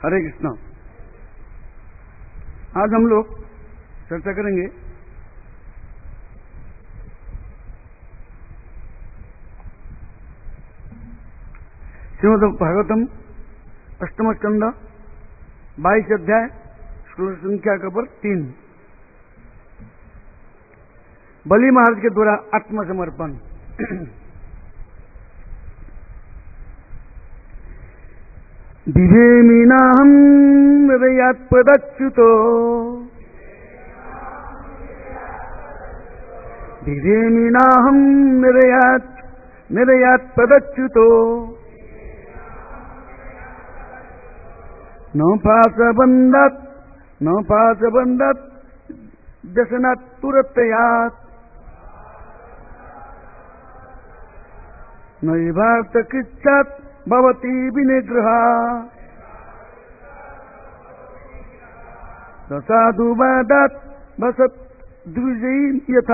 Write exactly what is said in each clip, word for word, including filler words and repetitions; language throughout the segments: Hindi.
हरे कृष्णा। आज हम लोग चर्चा करेंगे श्रीमद् भागवतम अष्टम स्कंद बाईस अध्याय श्लोक संख्या का पर तीन, बलि महाराज के द्वारा आत्मसमर्पण। दिवेमीनाहं हृदयात्पदच्युतो दिवेमीनाहं हृदयात् हृदयात्पदच्युतो न पाशबन्धात् न पाशबन्धात् व्यसनात् तुरतयात् नैवार्थकृच्छात् भवति विनिग्रहा साधुवादात् वसत् द्विजयी यथा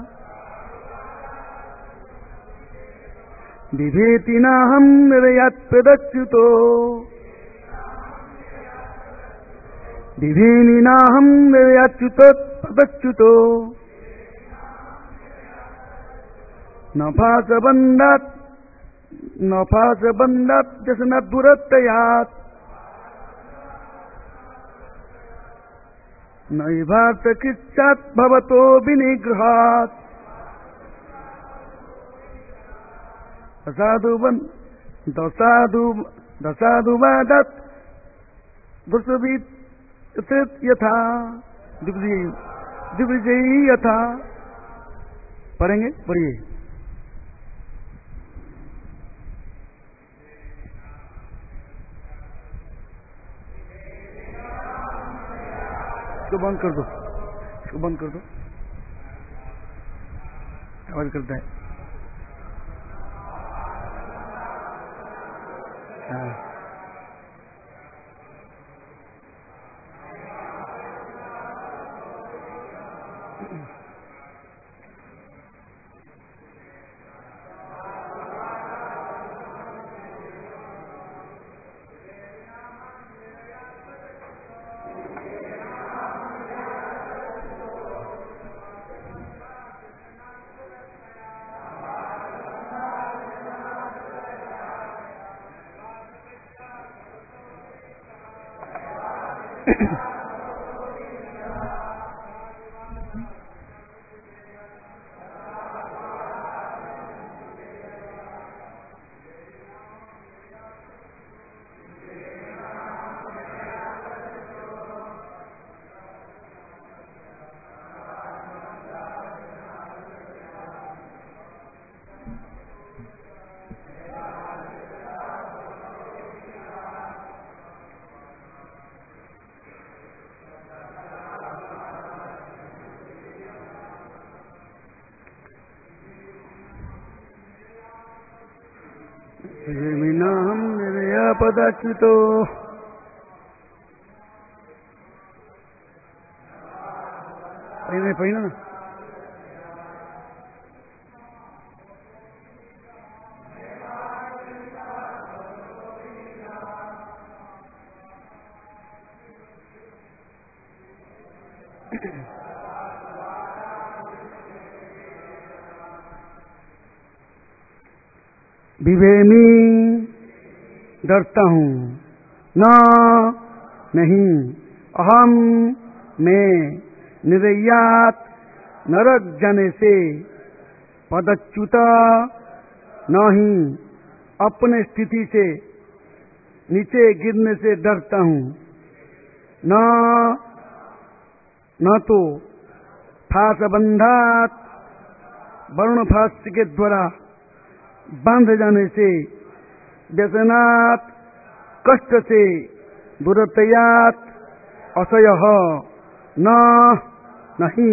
बिभेति नाहं हृदयात्पदच्युतो बिभेमि नाहं हृदयाच्युतोत्पदच्युतो न पाशबन्धात् न पाशबन्धात् व्यसनात् दुरत्ययात् नैवार्थकृच्छात् भवतो विनिग्रहात् दसाधुवन् दसाधु दसाधुवादात् दुष्वित् यथा दिग्विजयी यथा। पढ़ेंगे, पढ़िए। इसको बंद कर दो, इसको बंद कर दो, आवाज करता है। हाँ। विनाहं निर्यापदाच्युतो पहले पहले ना विवेमी डरता हूँ, न नहीं, अहम मैं, निर्यात नरक जाने से, पदच्युता नहीं, अपने स्थिति से नीचे गिरने से डरता हूँ। न न तो फासबंधात वरुण फास के द्वारा बांध जाने से, व्यसनात् कष्ट से, दुरतयात असयः न नहीं,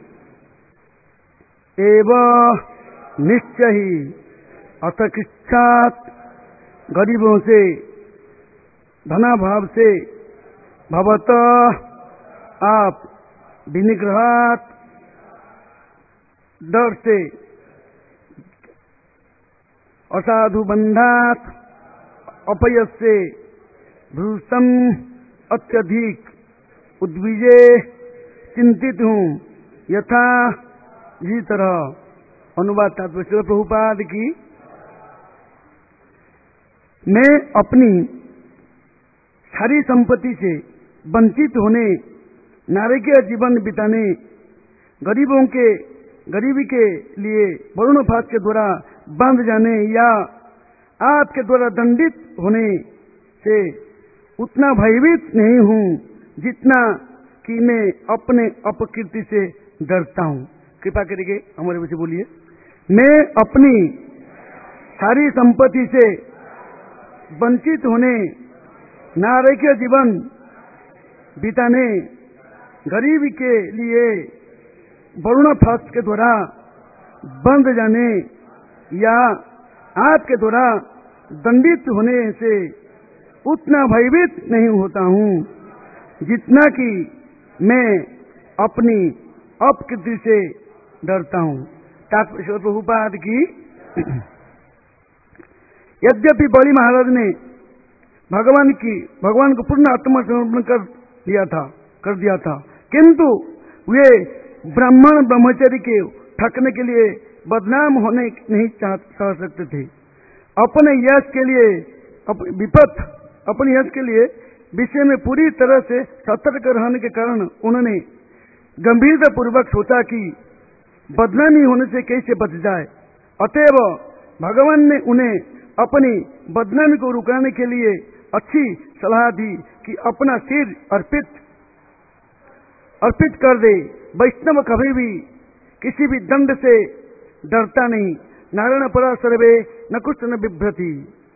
एव निश्चय ही अतकृच्छात् गरीबों से, धनाभाव से, भवत आप, विनिग्रहात् डर से, असाधु बंधात अपयस से, भूषम अत्यधिक उद्विजे चिंतित हूँ यथा इसी तरह। अनुवाद तात्पर्य प्रभुपाद की। मैं अपनी सारी संपत्ति से वंचित होने, नारकीय जीवन बिताने, गरीबों के गरीबी के लिए वरुण फास के द्वारा बांध जाने या आपके द्वारा दंडित होने से उतना भयभीत नहीं हूं जितना कि मैं अपने अपकीर्ति से डरता हूं। कृपा करके हमारे बच्चे बोलिए। मैं अपनी सारी संपत्ति से वंचित होने, नारकीय जीवन बिताने, गरीबी के लिए वरुण फास के द्वारा बंध जाने या आपके द्वारा दंडित होने से उतना भयभीत नहीं होता हूं जितना कि मैं अपनी अपकीर्ति से डरता हूं। तात्पर्य प्रभुपाद की। यद्यपि बलि महाराज ने भगवान की भगवान को पूर्ण आत्मसमर्पण कर दिया था कर दिया था किंतु वे ब्राह्मण ब्रह्मचारी के ठगने के लिए बदनाम होने नहीं चाह सकते थे। अपने यश के लिए अप, विपथ अपने यश के लिए विषय में पूरी तरह से सतर्क रहने के कारण उन्होंने गंभीरता पूर्वक सोचा कि बदनामी होने से कैसे बच जाए। अतएव भगवान ने उन्हें अपनी बदनामी को रुकाने के लिए अच्छी सलाह दी कि अपना सिर अर्पित अर्पित कर दे। वैष्णव कभी भी किसी भी दंड से डरता नहीं। नारायण परा सर्वे न कुछ न बिभ्रति।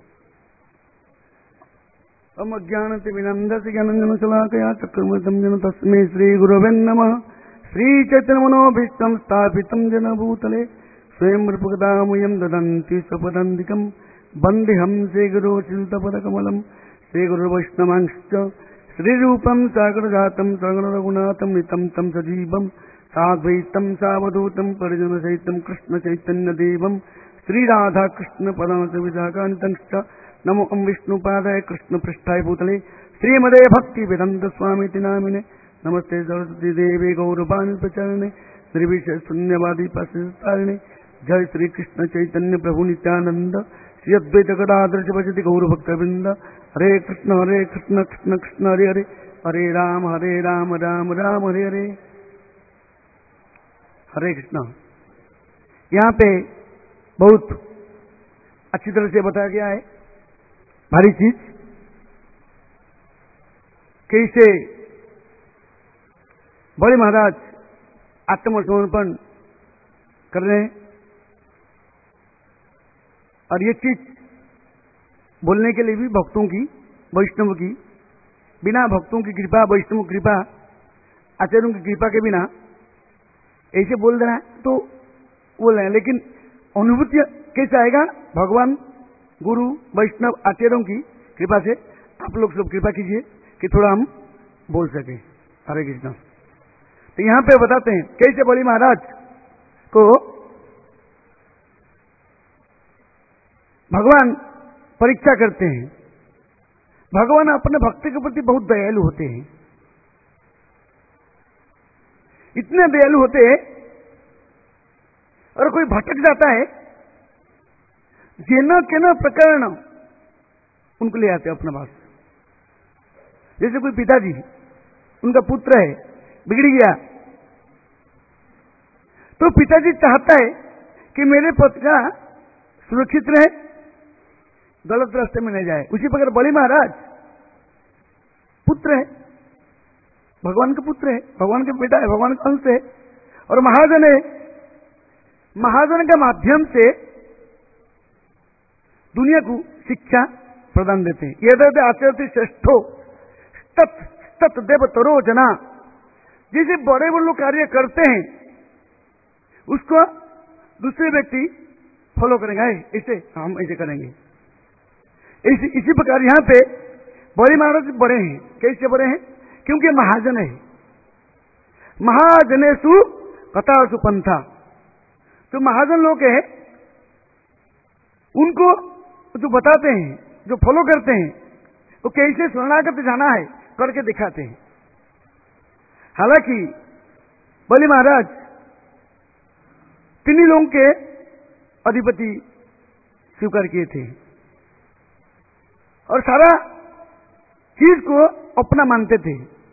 अम ज्ञानति विनंदति ज्ञानंजन शलाकया चक्रवर्तम जन तस्मै श्री गुरवे नमः। श्री चैतन्य मनोभीष्टं स्थापितं जन भूतले स्वयं रूपकदामयं ददन्ति स्वपदान्तिकं वन्देऽहं श्रीगुरो चिन्तपदकमलं श्रीगुरुवैष्णवांश्च श्रीरूपं सागरजातं सगुणरघुनाथं नितं तं सजीवं साद्वैतं सावधूतं परिजनसहितं कृष्णचैतन्यदेवं श्रीराधाकृष्णपदांशविशाखान्वितंश्च नमो अं विष्णुपादाय कृष्णपृष्ठाय भूतले श्रीमदे भक्तिवेदान्तस्वामिति नामिने नमस्ते सरस्वती देवी गौरवाणी प्रचारिणे निर्विशेष शून्यवादी पारिणे जय श्री कृष्ण चैतन्य प्रभु नित्यानंद श्री अद्वैत गदाधर शिवशति गौरभक्तवृंद। हरे कृष्ण हरे कृष्ण कृष्ण कृष्ण हरे हरे हरे राम हरे राम राम राम हरे हरे। हरे कृष्ण। यहाँ पे बहुत अच्छी तरह से बताया गया है भारी चीज कैसे बड़े महाराज आत्मसमर्पण कर रहे हैं। और ये चीज बोलने के लिए भी भक्तों की वैष्णव की बिना भक्तों की कृपा वैष्णव कृपा आचार्यों की कृपा के बिना ऐसे बोल देना तो बोल रहे हैं। लेकिन अनुभूति कैसे आएगा? भगवान गुरु वैष्णव आचार्यों की कृपा से। आप लोग सब कृपा कीजिए कि थोड़ा हम बोल सके। हरे कृष्ण। तो यहां पे बताते हैं कैसे बलि महाराज को भगवान परीक्षा करते हैं। भगवान अपने भक्त के प्रति बहुत दयालु होते हैं। इतने दयालु होते हैं और कोई भटक जाता है जेना केना प्रकरण उनको ले आते अपने पास। जैसे कोई पिताजी उनका पुत्र है बिगड़ गया तो पिताजी चाहता है कि मेरे पुत्र सुरक्षित रहे, गलत रास्ते में नहीं जाए। उसी प्रकार बलि महाराज पुत्र है, भगवान का पुत्र है, भगवान का बेटा है, भगवान का अंश है और महाजन है। महाजन के माध्यम से दुनिया को शिक्षा प्रदान देते हैं। यदि आचरति श्रेष्ठो तत् तत् देव तरो जना। जैसे बड़े बड़े लोग कार्य करते हैं उसको दूसरे व्यक्ति फॉलो करेंगे, ऐसे हम ऐसे करेंगे। इसी, इसी प्रकार यहां पे बड़े महाराज बड़े हैं। कैसे बड़े हैं? क्योंकि महाजन है। महाजनेसु कथासु पंथा। जो महाजन लोग हैं उनको जो बताते हैं, जो फॉलो करते हैं, वो कैसे शरणागत जाना है करके दिखाते हैं। हालांकि बलि महाराज तीन लोगों के अधिपति स्वीकार किए थे और सारा चीज को अपना मानते थे।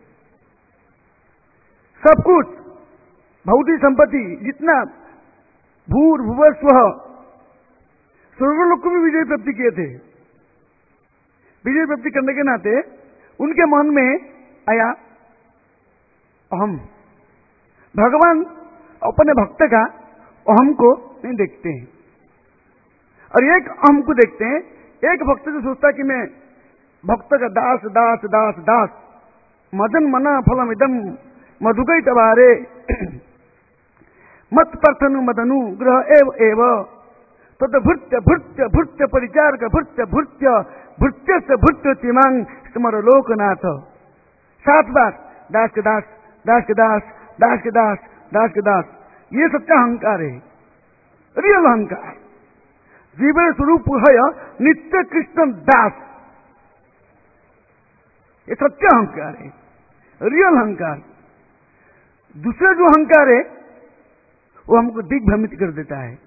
सब कुछ भौतिक संपत्ति जितना भूर भुवस्व स्वर्गलोक को भी विजय प्राप्ति किए थे। विजय प्राप्ति करने के नाते उनके मन में आया अहम। भगवान अपने भक्त का अहम को नहीं देखते हैं और एक अहम को देखते हैं। एक भक्त जो सोचता कि मैं भक्त का दास दास दास दास मदन मना फलम इदम मधुकै तबारे मत प्रथनु मदनु ग्रह एव एव तद भृत्य भृत्य भृत्य परिचारक भृत्य भृत्य भृत्य से भृत्य चिमांग स्मर लोकनाथ। सात बार दास के दास दास के दास दास के दास दास के दास। ये सच्चा अहंकार है, रियल अहंकार। जीवन स्वरूप है नित्य कृष्ण दास। ये सच्चा अहंकार है, रियल अहंकार। दूसरा जो अहंकार है वो हमको दिग्भ्रमित कर देता है,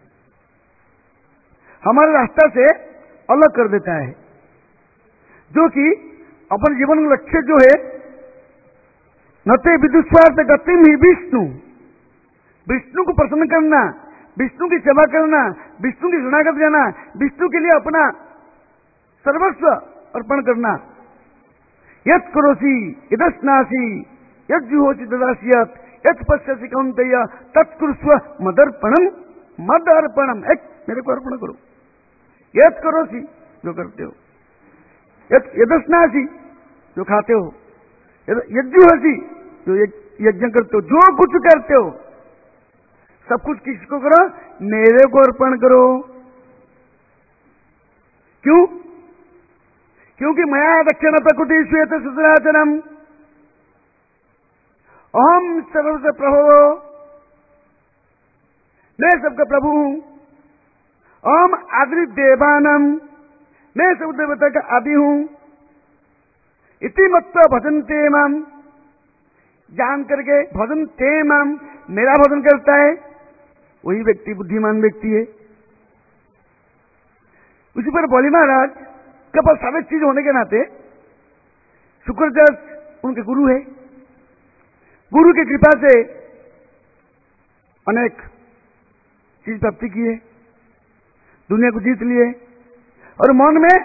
हमारे रास्ता से अलग कर देता है। जो कि अपन जीवन का लक्ष्य जो है नते विदुस्वार्थ गतिम ही विष्णु, विष्णु को प्रसन्न करना, विष्णु की सेवा करना, विष्णु की शरणागत जाना, विष्णु के लिए अपना सर्वस्व अर्पण करना। यत् करोसि यदस्नासि यज्जुहोसि ददास्यत् यत् पश्यसि कौन्तेय तत्कुरुस्व मदर्पणम मदर्पणम। एक मेरे को अर्पण करो। यत् करोसि जो करते हो, यत् यदस्नासि जो खाते हो, यज्जुहोसि जो यज्ञ करते हो, जो कुछ करते हो सब कुछ किसको करो? मेरे को अर्पण करो। क्यों? क्योंकि मया दक्षिण प्रकृति श्वेत सुतराचरम अहम सर्वस्य प्रभो, मैं सबका प्रभु हूं। अहम आदि देवानम, मैं सब देवता का आदि हूं। इति मत्वा भजन्ते माम, जान करके भजन्ते माम, मेरा भजन करता है वही व्यक्ति बुद्धिमान व्यक्ति है। उसी पर बलि महाराज के पास सारे चीज होने के नाते शुक्राचार्य उनके गुरु है। गुरु की कृपा से अनेक चीज प्राप्ति की है, दुनिया को जीत लिए और मन में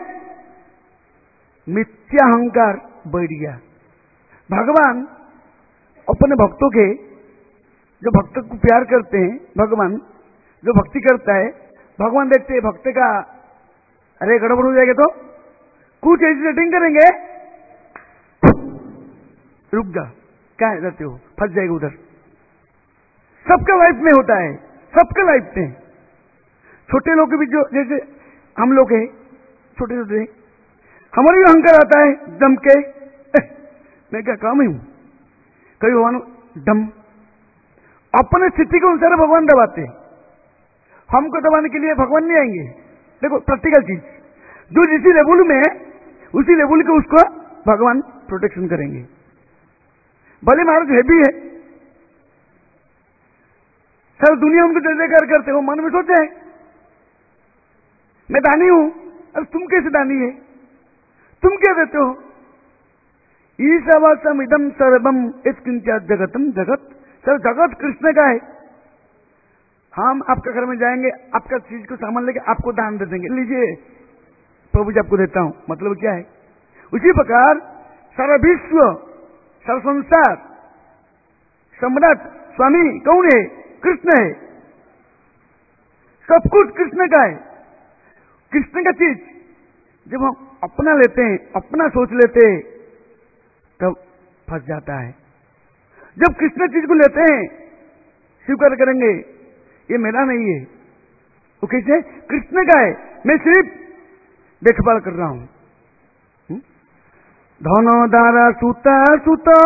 मिथ्या अहंकार बढ़ गया। भगवान अपने भक्तों के, जो भक्त को प्यार करते हैं, भगवान जो भक्ति करता है, भगवान देखते हैं भक्त का अरे गड़बड़ हो जाएगा तो कुछ ऐसी सेटिंग करेंगे, रुक जा, क्या रहते हो, फंस जाएगा उधर। सबका लाइफ में होता है, सबका लाइफ में। छोटे लोग भी जो जैसे हम लोग हैं, छोटे छोटे, हमारे भी अहंकार आता है दम के, मैं क्या काम ही हूं, कभी भगवान दम। अपने स्थिति के अनुसार भगवान दबाते हैं, हमको दबाने के लिए भगवान नहीं आएंगे। देखो प्रैक्टिकल चीज, जो जिस लेवल में है उसी लेवल के उसको भगवान प्रोटेक्शन करेंगे। बलि महाराज हैवी है, सर दुनिया उनको जय जयकार करते हो, मन में सोचे मैं दानी हूं। अब तुम कैसे दानी है, तुम क्या देते हो? ईशावासम इदम सर्वम इत्किंचा जगतम जगत, सर जगत कृष्ण का है। हम आपके घर में जाएंगे, आपका चीज को सामान लेके आपको दान दे देंगे, लीजिए प्रभु जी आपको देता हूं। मतलब क्या है? उसी प्रकार सारा विश्व, सारा संसार, सम्राट स्वामी कौन है? कृष्ण है। सब कुछ कृष्ण का है। कृष्ण का चीज जब हम अपना लेते हैं, अपना सोच लेते हैं, तब फंस जाता है। जब कृष्ण चीज को लेते हैं, स्वीकार करेंगे ये मेरा नहीं है, वो कैसे? कृष्ण का है, मैं सिर्फ देखभाल कर रहा हूं। धनो दारा सुता सुतो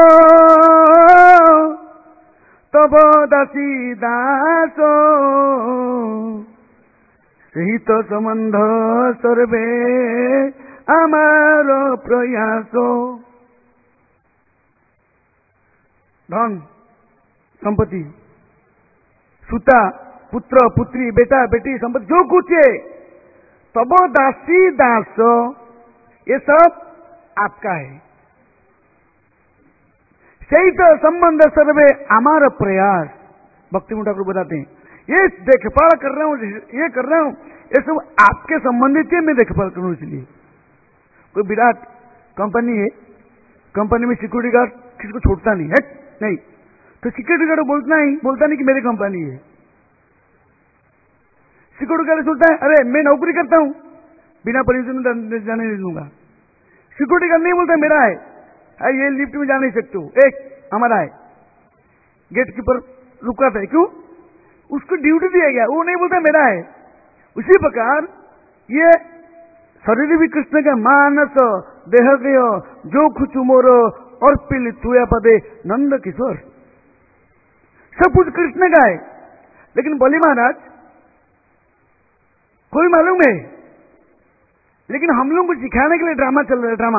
तब दासी दासो सहित संबंध सर्वे आमार प्रयास। धन संपत्ति, सुता, पुत्र पुत्री, बेटा बेटी, संपत्ति, जो कुछ है, तब दासी दास, ये सब आपका है। सही तो संबंध सर्वे हमारा प्रयास। भक्ति ठाकुर बताते हैं, ये देखभाल कर रहा हूं, ये कर रहा हूं, ये सब आपके संबंधित है, मैं देखभाल करूं। इसलिए कोई विराट कंपनी है, कंपनी में सिक्योरिटी गार्ड किसको छोड़ता नहीं है, नहीं तो सिक्योरिटी गार्ड बोलता नहीं बोलता नहीं कि मेरी कंपनी है। सिक्योरिटी गार्ड सोचता है अरे मैं नौकरी करता हूं, बिना परमिशन जाने नहीं दूंगा। सिक्योरिटी गार्ड नहीं बोलता मेरा है, ये लिफ्ट में जा नहीं सकते हो, एक हमारा है। गेट कीपर रुकाता है, क्यों? उसको ड्यूटी दिया गया, वो नहीं बोलता मेरा है। उसी प्रकार ये शरीर भी कृष्ण का, मानस देह गय जो कुछ मोर और पिल तुया पदे नंद किशोर, सब कुछ कृष्ण का है। लेकिन बलि महाराज कोई मालूम है, लेकिन हम लोग को सिखाने के लिए ड्रामा चल रहा है। ड्रामा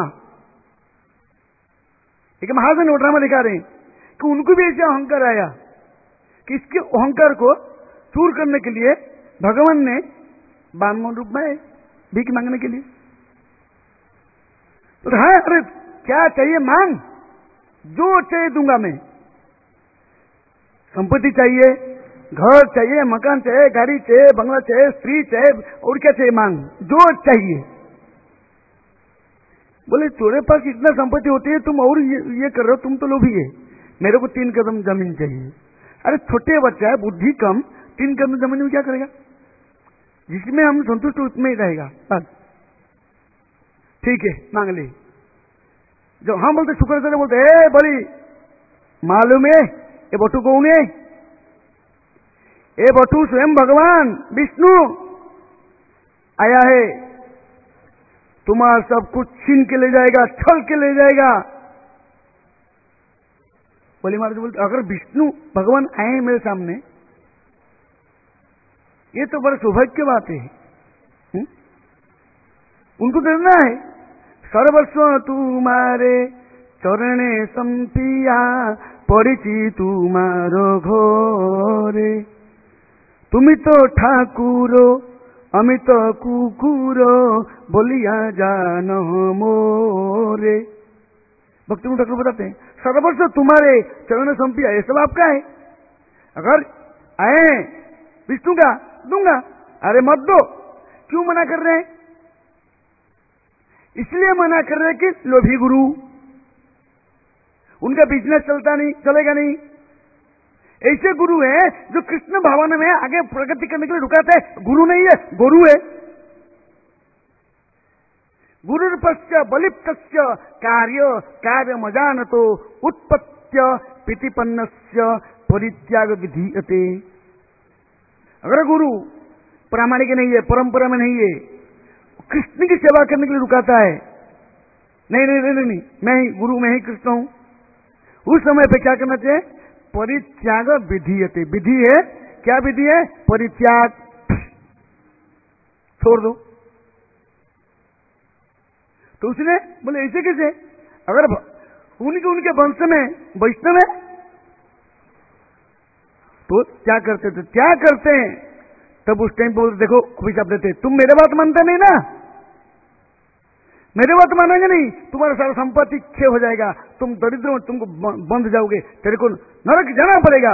एक महाजन वो ड्रामा दिखा रहे हैं कि उनको भी ऐसे अहंकार आया कि इसके अहंकार को चूर करने के लिए भगवान ने बामन रूप में भीख मांगने के लिए तो हाँ, अरे क्या चाहिए मांग, जो चाहिए दूंगा मैं। संपत्ति चाहिए, घर चाहिए, मकान चाहिए, गाड़ी चाहिए, बंगला चाहिए, स्त्री चाहिए, और क्या चाहिए मांग, जो चाहिए। बोले तुम्हारे पास इतना संपत्ति होती है, तुम और ये, ये कर रहे हो, तुम तो लोभी है, मेरे को तीन कदम जमीन चाहिए। अरे छोटे बच्चा है, बुद्धि कम, तीन कदम जमीन में क्या करेगा? जिसमें हम संतुष्ट उसमें ही रहेगा, बस ठीक है मांग ले। जब हम बोलते शुक्र से बोलते ए बड़ी मालूम है ये बटू कौन है? ये बटू स्वयं भगवान विष्णु आया है, तुम्हारा सब कुछ छीन के ले जाएगा, छल के ले जाएगा। बलि महाराज बोलते अगर विष्णु भगवान आए मेरे सामने, ये तो बड़ा सौभाग्य की बात है। हुँ? उनको डरना है। सर्वस्व तुम्हारे चरणे संपिया पड़िछि तुम्हारो घोरे, तुम तो ठाकुर अमित कुकुर बोलिया जान मोरे। भक्ति ठाकुर बताते हैं सर्वस्व तुम्हारे चरण संपिया, ये सब आपका है। अगर आए विष्णु का दूंगा, अरे मत दो। क्यों मना कर रहे हैं? इसलिए मना कर रहे हैं कि लोभी गुरु, उनका बिजनेस चलता नहीं, चलेगा नहीं। ऐसे गुरु है जो कृष्ण भावन में आगे प्रगति करने के लिए रुकाते हैं। गुरु नहीं है, गुरु है। गुरुर्पश्य बलिप्तस्य कार्य कार्य मजानतो उत्पत्त्य प्रीतिपन्नस्य परित्याग विधीयते। अगर गुरु प्रामाणिक नहीं है, परंपरा में नहीं है, कृष्ण की सेवा करने के लिए रुकाता है, नहीं नहीं नहीं नहीं मैं ही गुरु, मैं ही कृष्ण हूं, उस समय पे क्या करना चाहिए? परित्याग विधीयते। विधि है, क्या विधि है? परित्याग, छोड़ दो। तो उसने बोले ऐसे कैसे? अगर उनके उनके वंश में वैष्णव है तो क्या करते थे? क्या करते हैं? तब उस टाइम बोलते देखो अभिशाप देते, तुम मेरे बात मानते नहीं ना, मेरे बात मानेंगे नहीं, तुम्हारा सारा संपत्ति क्षय हो जाएगा, तुम दरिद्र हो, तुमको बंध जाओगे, तेरे को नरक जाना पड़ेगा।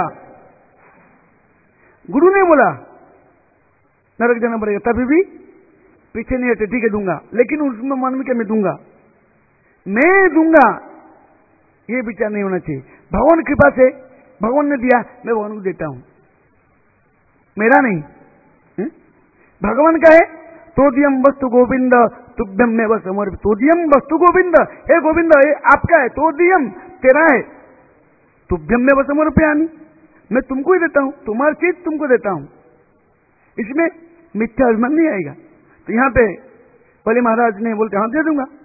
गुरु ने बोला नरक जाना पड़ेगा, तभी भी पीछे नहीं हटे, ठीक है दूंगा, लेकिन उसमें मन में क्या मैं दूंगा, मैं दूंगा, ये विचार नहीं होना चाहिए। भगवान कृपा से भगवान ने दिया, मैं भगवान को देता हूं, मेरा नहीं। हुँ? भगवान का है, तोदियम वस्तु गोविंद तुभ्यम में बस समर्पित। तोदियम वस्तु गोविंद, हे गोविंद ये आपका है, तोदियम तेरा है, तुभ्यम में बस समर्पयामि, मैं तुमको ही देता हूं, तुम्हारी चीज तुमको देता हूं। इसमें मिथ्या अभिमान नहीं आएगा। तो यहां पे बलि महाराज ने बोलते हाँ दे दूंगा।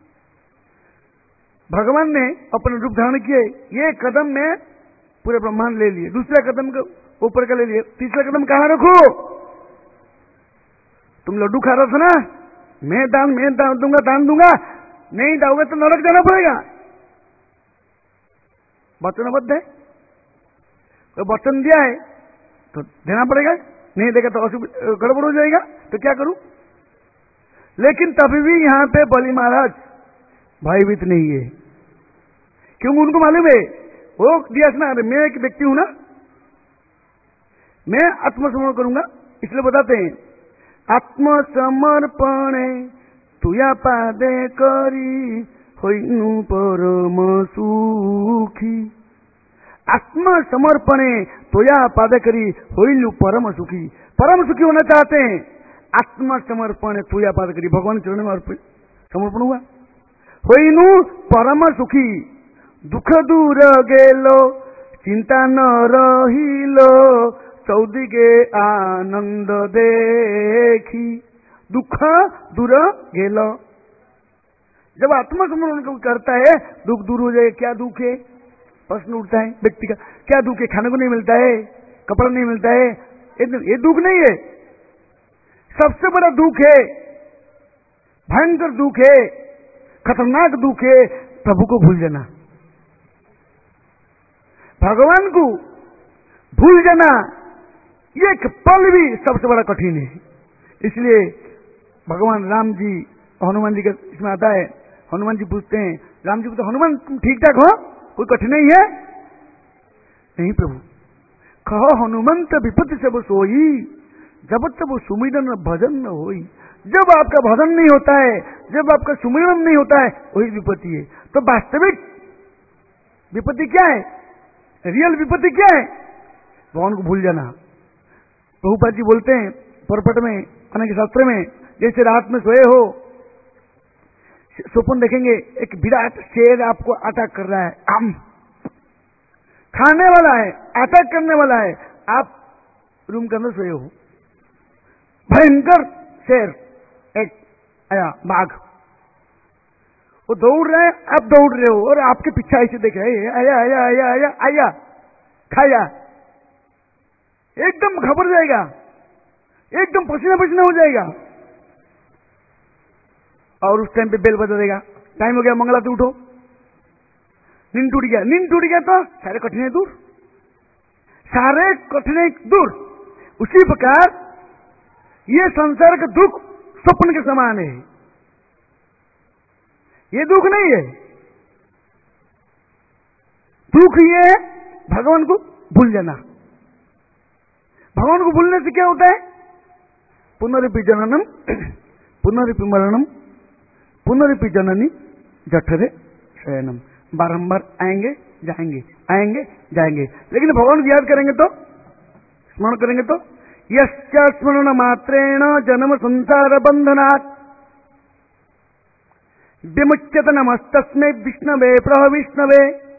भगवान ने अपने रूप धारण किए, ये कदम में पूरे ब्रह्मांड ले लिए, दूसरा कदम का ऊपर का ले लिए, तीसरा कदम कहां रखो? तुम लड्डू खा रहे थे ना, मैं दान मैं दान दूंगा दान दूंगा, नहीं दोगे तो नरक जाना पड़ेगा। वचनबद्ध है, तो वचन दिया है तो देना पड़ेगा, नहीं देगा तो असुविधा गड़बड़ हो जाएगा, तो क्या करूं। लेकिन तभी भी यहां पे बलि महाराज भयभीत नहीं है, क्योंकि उनको मालूम है वो दिया ना, मैं एक व्यक्ति हूं ना, मैं आत्मसमर्पण करूंगा, इसलिए बताते हैं आत्मसमर्पण तुया पादे करी होइनु परम सुखी। आत्मसमर्पणे तोया पादे करी होइनु परम सुखी। परम सुखी होना चाहते हैं, आत्मसमर्पण तोया पादे करी, भगवान के चरणों में अर्पित समर्पण हुआ, होइनु परम सुखी। दुख दूर गेलो चिंता न रहिलो, चौदिगे आनंद देखी। दुख दूर गेलो, जब आत्मसमर्पण करता है दुख दूर हो जाएगा। क्या दुख है, प्रश्न उठता है व्यक्ति का, क्या दुख है, खाने को नहीं मिलता है, कपड़ा नहीं मिलता है, ये दुख नहीं है। सबसे बड़ा दुख है, भयंकर दुख है, खतरनाक दुख है प्रभु को भूल जाना, भगवान को भूल जाना। ये एक पल भी सबसे बड़ा कठिन है। इसलिए भगवान राम जी हनुमान जी का इसमें आता है, हनुमान जी पूछते हैं राम जी को, तो हनुमान तुम ठीक ठाक हो, कोई कठिनाई है? नहीं प्रभु, कहो हनुमंत विपत्ति सब सोई, जब तब सुमिरन भजन न होई। जब आपका भजन नहीं होता है, जब आपका सुमिरन नहीं होता है, वही विपत्ति है। तो वास्तविक विपत्ति क्या है, रियल विपत्ति क्या है? भगवान को भूल जाना। प्रभुपाद जी बोलते हैं परपट में, अनेक शास्त्र में, जैसे रात में सोए हो, स्वप्न देखेंगे एक विराट शेर आपको अटैक कर रहा है, आम खाने वाला है, अटैक करने वाला है, आप रूम के अंदर सोए हो, भयंकर शेर एक आया, बाघ, वो दौड़ रहे हैं, आप दौड़ रहे हो और आपके पीछे ऐसे देख रहे हैं, आया आया आया आया आया खाया, एकदम घबरा जाएगा, एकदम पसीना पसीना हो जाएगा। और उस टाइम पे बेल बजा देगा, टाइम हो गया मंगलाती उठो, नींद टूट गया, नींद टूट गया तो सारे कठिनाई दूर, सारे कठिनाई दूर। उसी प्रकार ये संसार का दुख स्वप्न के समान है, ये दुख नहीं है। दुख ये है भगवान को भूल जाना। भगवान को भूलने से क्या होता है? पुनरिपि जननम पुनरिपि मरणम पुनरिपि जननी जठरे शयनम। बारंबार आएंगे जाएंगे, आएंगे जाएंगे, लेकिन भगवान को याद करेंगे तो, स्मरण करेंगे तो, यस्य स्मरण मात्रेण जन्म संसार बंधनात् विमुच्यते नमस्तस्मै विष्णवे प्रभ विष्णवे।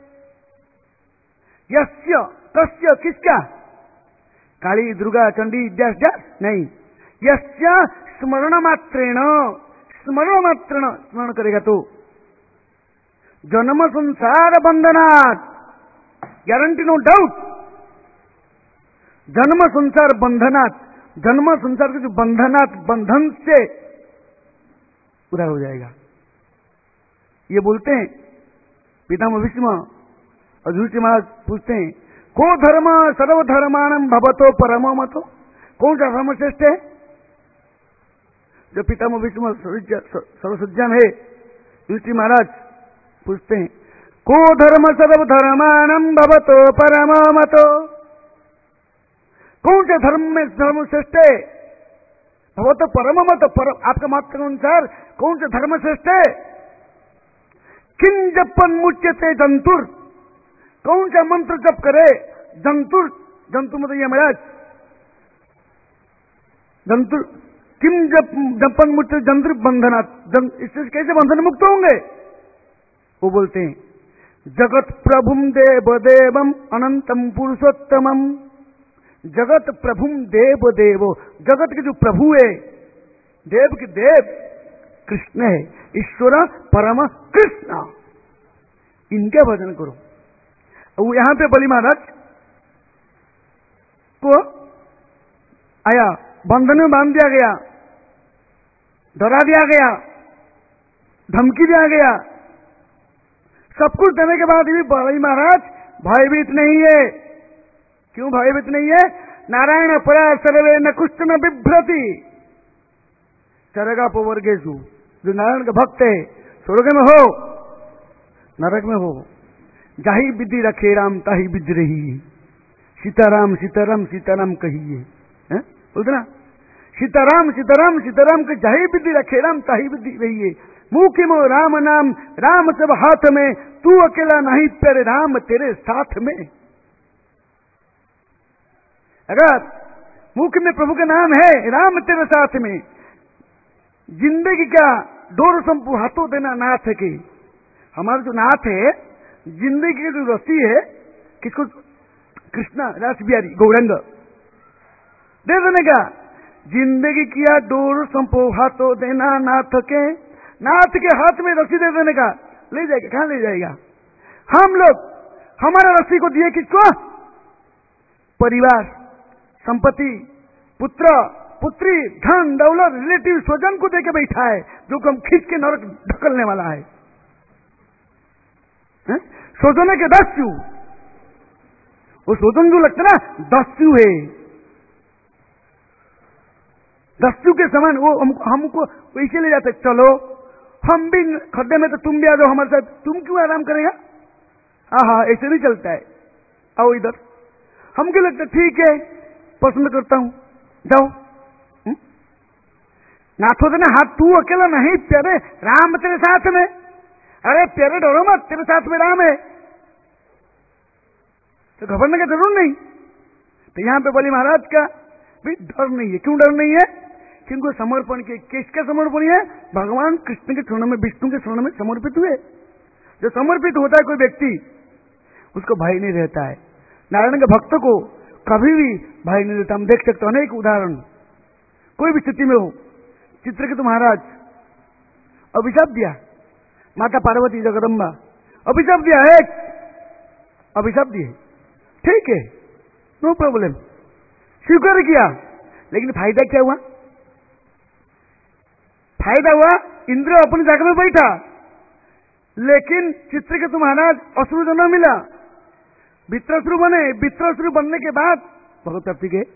यस्य कस्य किसका? काली दुर्गा चंडी इत्यादि नहीं, यस्य स्मरण मात्रेण, स्मरण मात्रेण स्मरण करेगा तो जन्म संसार बंधनात्, गारंटी नो डाउट, जन्म संसार बंधनात्, जन्म संसार के जो बंधनात्, बंधन से उधार हो जाएगा। ये बोलते हैं पितामह भीष्म और युधिष्ठिर महाराज पूछते हैं, को धर्म सर्वधर्माणं भवतो परमो मतो, कौन सा धर्म श्रेष्ठ है? जो पितामह भीष्म सर्वसज्जन है, युधिष्ठिर महाराज पूछते हैं, को धर्म सर्वधर्माणं भवतो परमो मतो, कौन से धर्म में धर्म श्रेष्ठ है? भवतो परम मतो, परम आपका मत के अनुसार कौन से धर्म श्रेष्ठ है? किं जपन मुच्यते जंतुर, कौन सा मंत्र जप करे? जंतुर, जंतु मतलब यमराज, जंतुर, किम जप जपन मुच्यते जंतुर बंधनात्, जन, इससे कैसे बंधन मुक्त होंगे? वो बोलते हैं, जगत प्रभुम देव देवम अनंतम पुरुषोत्तमम। जगत प्रभुम देव देवो, जगत के जो प्रभु है, देव के देव कृष्ण है, ईश्वर परम कृष्ण, इनका भजन करो। वो यहां पे बलि महाराज को आया, बंधन में बांध दिया गया, डरा दिया गया, धमकी दिया गया, सब कुछ देने के बाद भी बलि महाराज भयभीत नहीं है। क्यों भयभीत नहीं है? नारायण परा सर्वे न कुछ न बिभ्रति चरगा पोवर्गेशु। जो नारायण का भक्त है, स्वर्ग में हो नरक में हो, जाही विधि रखे राम ताही विधि रही। सीताराम सीताराम सीताराम कहिए, बोलते ना, सीताराम सीताराम सीताराम के जाही विधि रखे राम ताही विधि रहिए। मुख में राम नाम, राम सब हाथ में, तू अकेला नहीं तेरे राम तेरे साथ में। अगर मुख में प्रभु का नाम है, राम तेरे साथ में, जिंदगी का डोर संपू हाथों देना नाथ के। हमारा जो नाथ है, जिंदगी की जो रस्सी है, किसको? कृष्णा रास बिहारी गौरंग दे देने का। जिंदगी किया डोर संपो हाथों देना नाथ के, नाथ के हाथ में रस्सी दे देने का। ले जाएगा, कहां ले जाएगा? हम लोग हमारा रस्सी को दिए किसको? परिवार, संपत्ति, पुत्र पुत्री, धन दौलत, रिलेटिव, स्वजन को देके बैठा है, जो हम खींच के नरक ढकलने वाला है। स्वजन के दस्यु, वो स्वजन जो लगता ना दस्यु है, दस्यु के समान वो हम, हमको वैसे ले जाते, चलो हम भी खड्डे में तो तुम भी आ जाओ हमारे साथ। तुम क्यों आराम करेगा? हाँ ऐसे नहीं चलता है, आओ इधर। हम क्या लगता ठीक है, पसंद करता हूं, जाओ। नाथो देना हाथ, तू अकेला नहीं प्यारे, राम तेरे साथ में। अरे प्यारे डरो मत, तेरे साथ में राम है, तो घबराने की जरूर नहीं। तो यहां पे बलि महाराज का भी डर नहीं है। क्यों डर नहीं है? क्योंकि समर्पण के, किसका समर्पण है? भगवान कृष्ण के चरणों में, विष्णु के चरणों में समर्पित हुए। जो समर्पित होता है कोई व्यक्ति, उसको भय नहीं रहता है। नारायण के भक्त को कभी भी भय नहीं रहता। हम देख सकते हैं अनेक उदाहरण, कोई भी स्थिति में हो। चित्रकेतु महाराज अभिशाप दिया, माता पार्वती जगदम्बा अभिशाप दिया है, अभिशाप दिए, ठीक है, नो प्रॉब्लम, स्वीकार किया। लेकिन फायदा क्या हुआ? फायदा हुआ इंद्र अपनी जगह में बैठा, लेकिन चित्रकेतु महाराज असुर जन्म मिला, वित्रासुर बने। वित्रासुर बनने के बाद भगवत प्राप्ति के,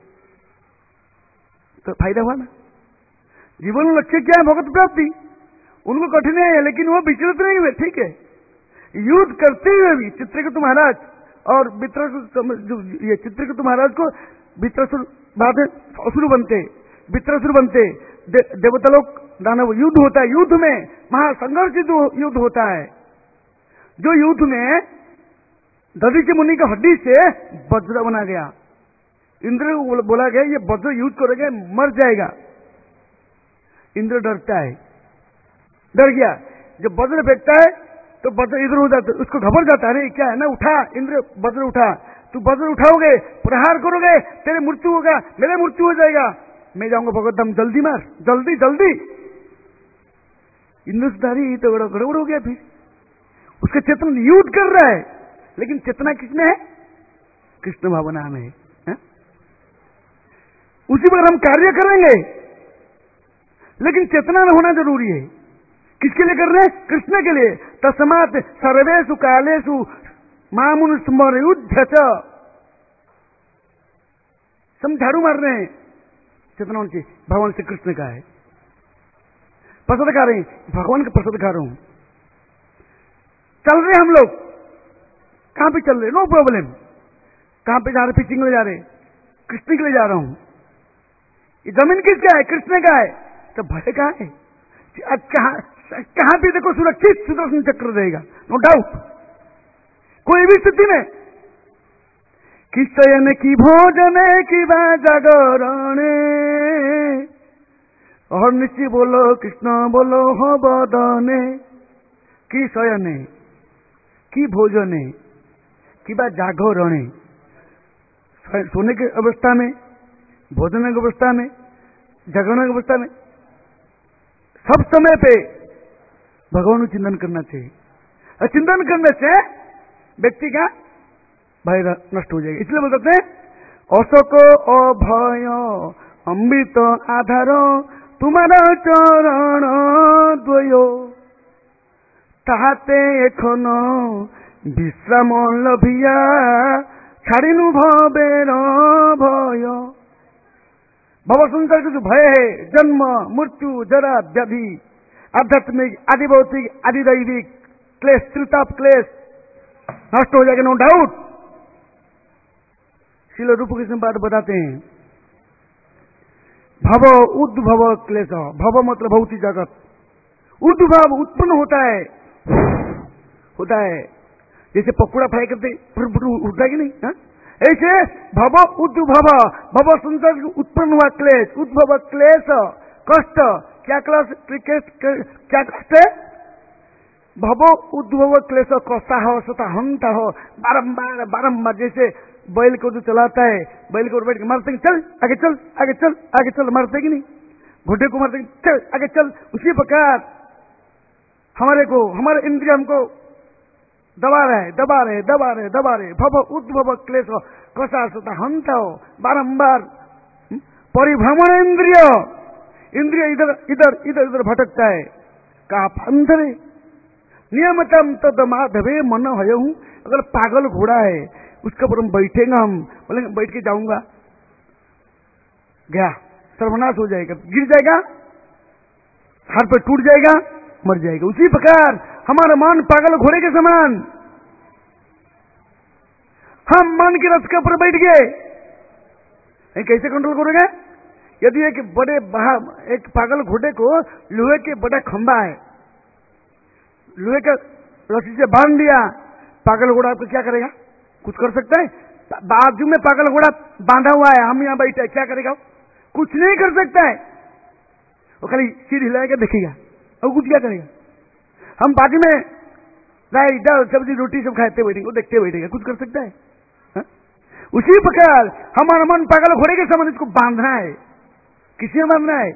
तो फायदा हुआ ना। जीवन में लक्ष्य क्या है? भगवत प्राप्ति। उनको कठिनाई है, लेकिन वो विचलित नहीं हुए, ठीक है। युद्ध करते हुए भी चित्रकेतु महाराज और वित्रासुर, ये चित्रकेतु महाराज को वित्रासुर बाद असुर बनते, वित्रासुर बनते, दे, देवता लोग दानव युद्ध होता है। युद्ध में महासंघर्ष युद्ध होता है। जो युद्ध में दधीचि मुनि का हड्डी से वज्र बना गया। इंद्र को बोला गया ये वज्र युद्ध करेगा मर जाएगा। इंद्र डरता है, डर गया। जब वज्र फेंकता है तो वज्र इधर हो जाता है, उसको घबर जाता है, अरे क्या है ना, उठा इंद्र, वज्र उठा, तू वज्र उठाओगे, प्रहार करोगे, तेरे मृत्यु होगा, मेरे मृत्यु हो जाएगा, मैं जाऊंगा भगवत धाम, जल्दी मार, जल्दी जल्दी। इंद्रधारी तो गड़बड़ हो गया। फिर उसके चेतन युद्ध कर रहा है, लेकिन चेतना किसमें है? कृष्ण भावना में है, है? उसी पर हम कार्य करेंगे, लेकिन चेतना न होना जरूरी है। किसके लिए कर रहे हैं? कृष्ण के लिए। तस्मात् सर्वेषु कालेषु मामुन स्मरयुध्य च। सब झाड़ू मार रहे हैं, चेतना उनकी भगवान से कृष्ण का है। प्रसाद खा रहे हैं, भगवान का प्रसाद खा रहा हूं। चल रहे हम लोग, कहां पे चल रहे? No problem. कहां पे जा रहे? पिचिंग ले जा रहे, कृष्ण के लिए जा रहा हूं। ये जमीन किसका है? कृष्ण का है। तो भय कहां है? कहां भी देखो सुरक्षित सुदर्शन चक्र रहेगा, नो डाउट। कोई भी स्थिति में कि शयन की भोजन की जागरण और निश्चय बोलो कृष्ण बोलो हो बदने। की शयने की भोजने की बात जागरण, सोने की अवस्था में, भोजन की अवस्था में, जागरण की अवस्था में, सब समय पे भगवान को चिंतन करना चाहिए। और चिंतन करने से व्यक्ति का भय नष्ट हो जाएगा। इसलिए बोलते हैं अशोक अभय अमृत आधार तुम्हारा चरण द्वय ताहाते एखन विश्राम लभिया छाड़िनु भवेर भय। भव संसार का जो भय है, जन्म मृत्यु जरा व्याधि आध्यात्मिक आदि भौतिक आदि दैविक क्लेश त्रिताप क्लेश नष्ट हो जाएगा, नो डाउट। श्रील रूप कृष्ण बात बताते हैं, भव उद्भव क्लेश, भव मतलब भौतिक जगत, उद्भव उत्पन्न होता है होता है जैसे पकौड़ा फ्राई करते उठता है कि नहीं हा? ऐसे भव उद्भव, भव संसार उत्पन्न हुआ क्लेश, उद्भव क्लेश कष्ट, क्या क्लेश क्या कष्ट है? भव उद्भव क्लेश कष्टा हो सता हंता हो, बारंबार बारंबार जैसे बैल को जो चलाता है, बैल को बैठ के मारते हैं, चल आगे चल आगे चल आगे चल, मारते कि नहीं? घोड़े को मारते चल आगे चल। उसी प्रकार हमारे को हमारे इंद्रिय हमको दबा रहे दबा रहे दबा रहे दबा रहे भव उद्भव क्लेश कसा सता हंता हो, बारंबार परिभ्रमण इंद्रिय इंद्रिय इधर इधर इधर इधर भटकता है। कहा अंधरे नियमतम तद माधवे मन हूं। अगर पागल घोड़ा है उसके ऊपर हम बैठेंगे, हम बोलेंगे बैठ के जाऊंगा, गया सर्वनाश हो जाएगा, गिर जाएगा, हाथ पर टूट जाएगा, मर जाएगा। उसी प्रकार हमारा मन पागल घोड़े के समान, हम मन के रथ के ऊपर बैठ गए, कैसे कंट्रोल करोगे? यदि एक बड़े एक पागल घोड़े को लोहे के बड़ा खंबा है, लोहे का रस्सी से बांध दिया, पागल घोड़ा तो क्या करेगा? कुछ कर सकता है? बाजू में पागल घोड़ा बांधा हुआ है, हम यहां बैठे, क्या करेगा? कुछ नहीं कर सकता है, वो खाली सिर हिलाएगा, देखेगा, और कुछ क्या करेगा? हम बाजू में राइस दाल सब्जी रोटी सब खाते बैठेंगे, वो देखते बैठेगा, कुछ कर सकता है? हा? उसी प्रकार हमारा मन पागल घोड़े के समान, इसको बांधना है। किसी में बांधना है?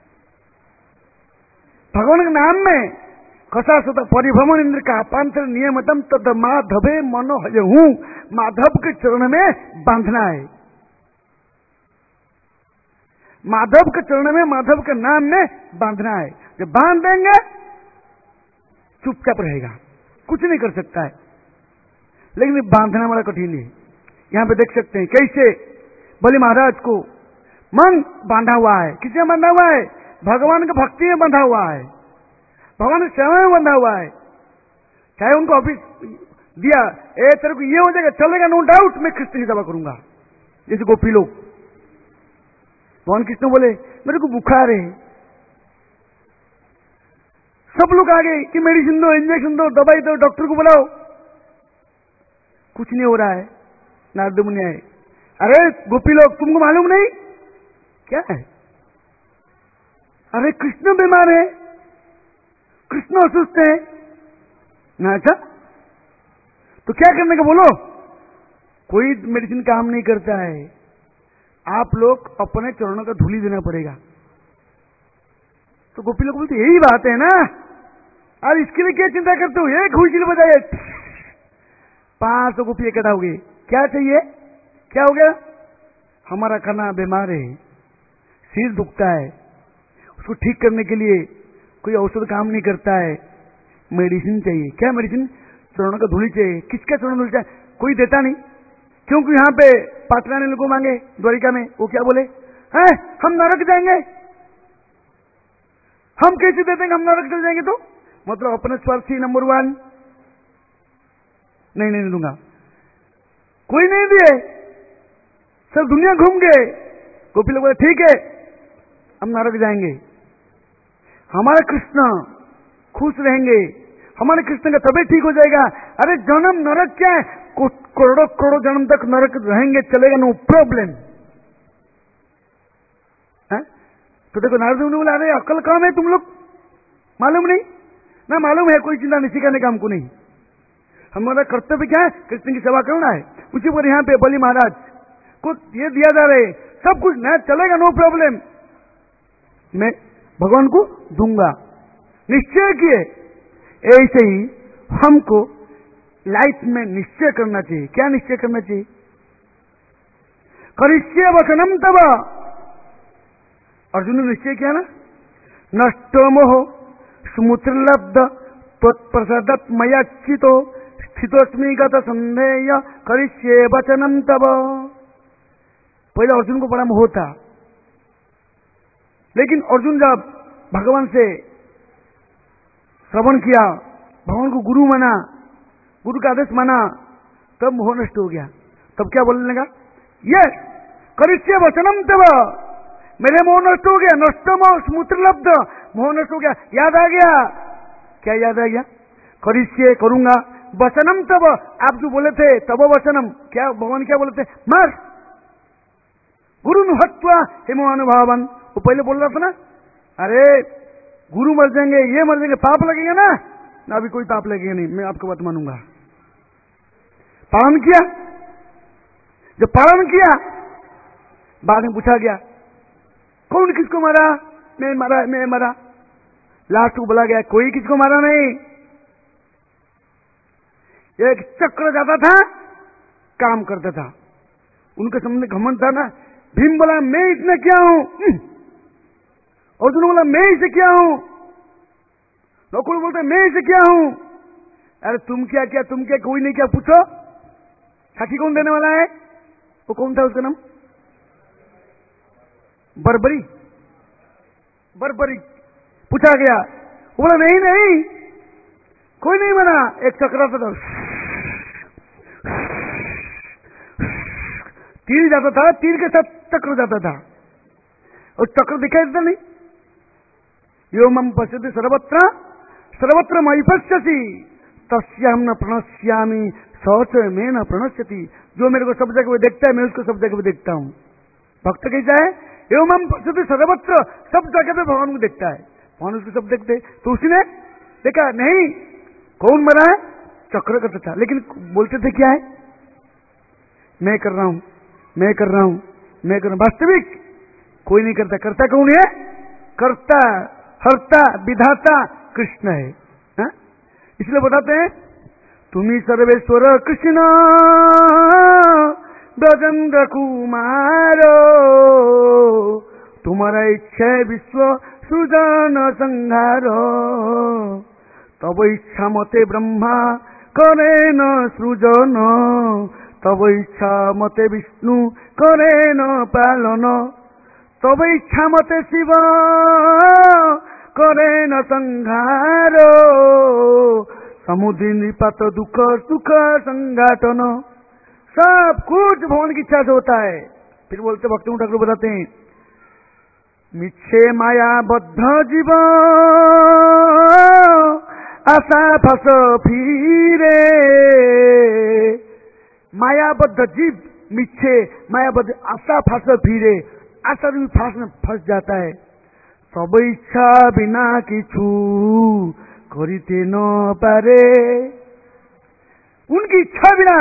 भगवान के नाम में कसा सता परिभ्रमण इंद्र का पांचर नियमतम तद माधवे मनो हूं। माधव के चरण में बांधना है, माधव के चरण में, माधव के नाम में बांधना है। जब बांध देंगे चुपचाप रहेगा, कुछ नहीं कर सकता है। लेकिन बांधना वाला कठिन है। यहां पे देख सकते हैं कैसे बलि महाराज को मन बांधा हुआ है। किसमें बांधा हुआ है? भगवान के भक्ति में बांधा हुआ है, भगवान के सेवा में बंधा हुआ है। चाहे उनको ऑफिस दिया, ए तेरे को ये हो जाएगा, चलेगा, नो डाउट, मैं कृष्ण की सेवा करूंगा, जैसे गोपी लोग। भगवान कृष्ण बोले मेरे को बुखार है, सब लोग आ गए कि मेडिसिन दो, इंजेक्शन दो, दवाई दो, डॉक्टर को बुलाओ, कुछ नहीं हो रहा है। नारद मुनि आए, अरे गोपी लोग तुमको मालूम नहीं क्या है? अरे कृष्ण बीमार है, कृष्ण असुस्थ है ना। अच्छा तो क्या करने का बोलो? कोई मेडिसिन काम नहीं करता है, आप लोग अपने चरणों का धूली देना पड़ेगा। तो गोपी लोग बोलते यही बात है ना, और इसके लिए क्या चिंता करते हो? एक हुई बजाय पांच सौ गोपी इकट्ठा हो गए। क्या चाहिए? क्या हो गया? हमारा खाना बीमार है, सिर दुखता है, उसको ठीक करने के लिए कोई औषध काम नहीं करता है, मेडिसिन चाहिए। क्या मेडिसिन? चरणों का धूली चाहिए। किसका चरण धूली चाहिए? कोई देता नहीं, क्योंकि यहाँ पे पाटरा ने लोगों मांगे द्वारिका में, वो क्या बोले? हैं हम नरक जाएंगे, हम कैसे दे देंगे, हम नरक चले जाएंगे। तो मतलब अपने स्वार्थी नंबर वन, नहीं नहीं दूंगा, कोई नहीं दिए, सब दुनिया घूम गए। गोपी लोग बोले ठीक है हम नरक जाएंगे, हमारा कृष्ण खुश रहेंगे, हमारे कृष्ण का तबीयत ठीक हो जाएगा। अरे जन्म नरक क्या है, करोड़ों करोड़ों जन्म तक नरक रहेंगे, चलेगा, नो प्रॉब्लम। तो देखो नारद मुनि बोला अरे अकल काम है तुम लोग, मालूम नहीं ना? मालूम है, कोई चिंता नहीं, सिखाने का हमको नहीं, हमारा कर्तव्य क्या है? कृष्ण की सेवा करना है। उसी पर यहाँ पे बलि महाराज को ये दिया जा रहा है, सब कुछ ना चलेगा, नो प्रॉब्लम, मैं भगवान को दूंगा, निश्चय किए। ऐसे ही हमको लाइफ में निश्चय करना चाहिए। क्या निश्चय करना चाहिए? करिष्ये वचनम तव। अर्जुन ने निश्चय किया ना, नष्टो मोह स्मृतिर्लब्ध त्वत्प्रसादात् मयाच्युतो स्थितोस्मि गत संदेय करिष्ये वचनम तब। पहले अर्जुन को बड़ा मोह था, लेकिन अर्जुन जब भगवान से श्रवण किया, भगवान को गुरु माना, गुरु का आदेश माना, तब मोह नष्ट हो गया। तब क्या बोलने लगा? यस करिष्ये वचनम तब, मेरे मोह नष्ट हो गया। नष्ट मोह स्मृतिर्लब्ध, मोह नष्ट हो गया, याद आ गया। क्या याद आ गया? करिष्ये करूंगा, वचनम तब, आप जो बोले थे तब वचनम, क्या भगवान क्या बोले थे? मर गुरु हत्वा हिमानुभावन। वो पहले बोल रहा था ना, अरे गुरु मर जाएंगे, ये मर जाएंगे, पाप लगेगा ना, ना अभी कोई पाप लगेगा नहीं, मैं आपको बात मानूंगा। पालन किया, जब पालन किया बाद में पूछा गया कौन किसको मारा? मैं मारा, मैं मारा। लास्ट को बोला गया कोई किसको मारा नहीं। एक चक्र जाता था, काम करता था, उनके सामने घमंड था ना। भीम बोला मैं इतना क्या हूं, अर्जुन बोला मैं इसे क्या हूं, नकुल बोलते मैं इसे क्या हूं। अरे तुम क्या क्या, तुम क्या, कोई नहीं क्या, पूछो साथी कौन देने वाला है? वो कौन था, उसका नाम बर्बरी, बर्बरी। पूछा गया, वो बोला नहीं नहीं कोई नहीं बना। एक चक्र था, तीर जाता था, तीर के साथ चक्र जाता था, और चक्र दिखाई देता नहीं। यो मम पश्यति सर्वत्र सर्वत्र मयि पश्यति तस्याम न प्रणश्यामि सच में न प्रणश्यति। जो मेरे को सब जगह देखता है, मैं उसको सब जगह देखता हूं। भक्त कैसा है? यो मम पश्यति सर्वत्र, सब जगह पे भगवान को देखता है, भगवान उसको सब देखते। तो उसने देखा नहीं कौन मरा है, चक्र करता था, लेकिन बोलते थे क्या है? मैं कर रहा हूं, मैं कर रहा हूं, मैं कर रहा हूं। वास्तविक कोई नहीं करता। करता कौन है? करता, हरता, विधाता कृष्ण है, हा? इसलिए बताते हैं तुम्ही सर्वेश्वर कृष्ण ब्रजेंद्र कुमारो, तुम्हारा इच्छा विश्व सृजन संहारो, तब इच्छा मते ब्रह्मा करे न सृजन, तब इच्छा मते विष्णु करे न पालन, तब इच्छा मते शिव करे न संहारो, समुद्र निपात दुख सुख संघाटन। सब कुछ भगवान की इच्छा से होता है। फिर बोलते भक्ति ठाकुर बताते हैं मिच्छे माया बद्ध जीव आशा फस फिरे, मायाबद्ध जीव मिच्छे मायाबद्ध आशा फस फिरे, आशा भी फांस में फंस जाता है। सब इच्छा बिना किछु करिते न पारे, उनकी इच्छा बिना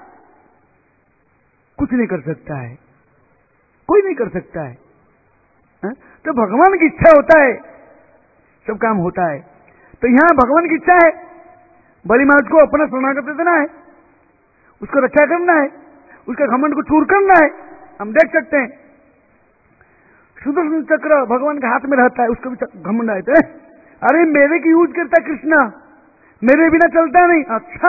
कुछ नहीं कर सकता है, कोई नहीं कर सकता है, है? तो भगवान की इच्छा होता है सब काम होता है। तो यहां भगवान की इच्छा है बलि महाराज को अपना शरणागत देना है, उसको रक्षा करना है, उसका घमंड को चूर करना है। हम देख सकते हैं सुदर्शन चक्र भगवान के हाथ में रहता है, उसको भी घमंड आए थे, अरे मेरे की यूज करता कृष्णा, मेरे बिना चलता नहीं। अच्छा,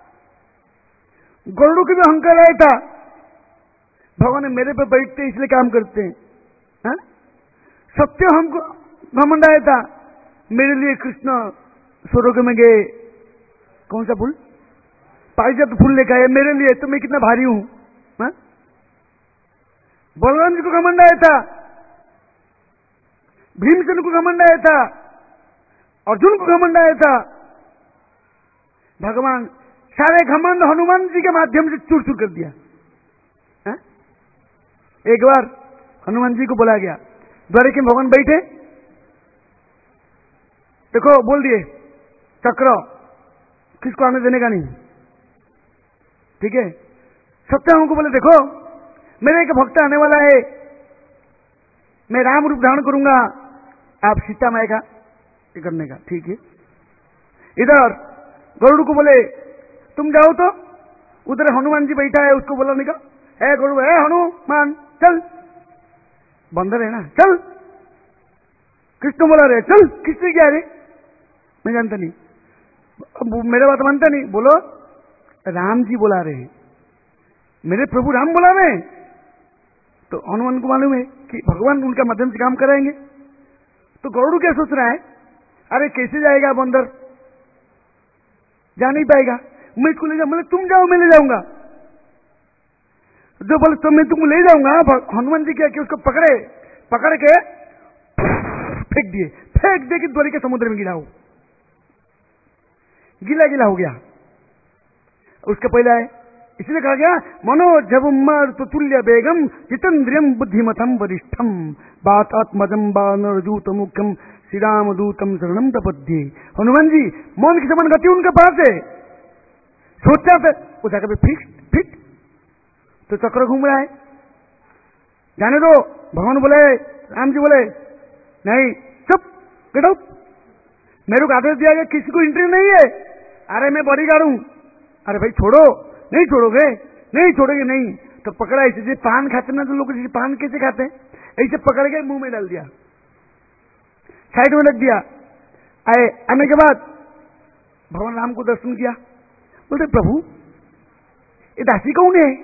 गरुड़ की भी अहंकार आया था, भगवान मेरे पे बैठते इसलिए काम करते हैं। सत्य हमको घमंड आया था, मेरे लिए कृष्ण स्वर्ग में गए, कौन सा फूल, पारिजात फूल लेकर आए मेरे लिए, तो मैं कितना भारी हूं। बलराम जी को घमंड आया था, भीमसेन को घमंड आया था, अर्जुन को घमंड आया था। भगवान सारे घमंड हनुमान जी के माध्यम से चूर चूर कर दिया। हा? एक बार हनुमान जी को बुलाया गया, द्वारिका में भगवान बैठे, देखो बोल दिए चक्र किसको आने देने का नहीं, ठीक है। सत्य को बोले देखो मेरे एक भक्त आने वाला है, मैं राम रूप धारण करूंगा, आप सीता माई का करने का, ठीक है। इधर गरुड़ को बोले तुम जाओ, तो उधर हनुमान जी बैठा है, उसको बोला निकल, है गरुड़, है हनुमान चल, बंदर है ना, चल कृष्ण बोला रहे, चल किसने क्या रे, मैं जानता नहीं, अब मेरे बात मानता नहीं, बोलो राम जी बुला रहे हैं, मेरे प्रभु राम बुला रहे हैं। तो हनुमान को मालूम है कि भगवान उनका माध्यम से काम कराएंगे। तो गरुड़ क्या सोच रहा है, अरे कैसे जाएगा बंदर, जा नहीं पाएगा, मैं इसको ले जाऊं, बोले तुम जाओ मैं ले जाऊंगा। जो बोले तो मैं तुमको ले जाऊंगा। हनुमान जी क्या कि उसको पकड़े, पकड़ के फेंक दिए, फेंक दे कि द्वारिका समुद्र में गिरा हो, गीला गीला हो गया। उसके पहले आए, इसलिए कहा गया मनोजवुम्मार तुल्य बेगम जितेन्द्रियम बुद्धिमतम वरिष्ठम बातात्मजम बानरजूत मुख्यम श्री राम दूतम शरणम प्रपद्ये। हनुमान जी मौन की समान गति उनके पास है, सोचा था वो जाकर फिट फिट तो चक्र घूम रहा है, जाने दो। भगवान बोले, राम जी बोले नहीं चुप गेट आउट, मेरे को आदेश दिया गया किसी को एंट्री नहीं है। अरे मैं बॉडीगार्ड हूं। अरे भाई छोड़ो, नहीं छोड़ोगे, नहीं छोड़ोगे नहीं। तो पकड़ा ऐसे, जैसे पान खाते ना तो लोग जैसे पान कैसे खाते हैं, ऐसे पकड़ के मुंह में डाल दिया, साइड में रख दिया। आए आने के बाद भगवान राम को दर्शन किया, बोलते प्रभु ये दासी कौन है,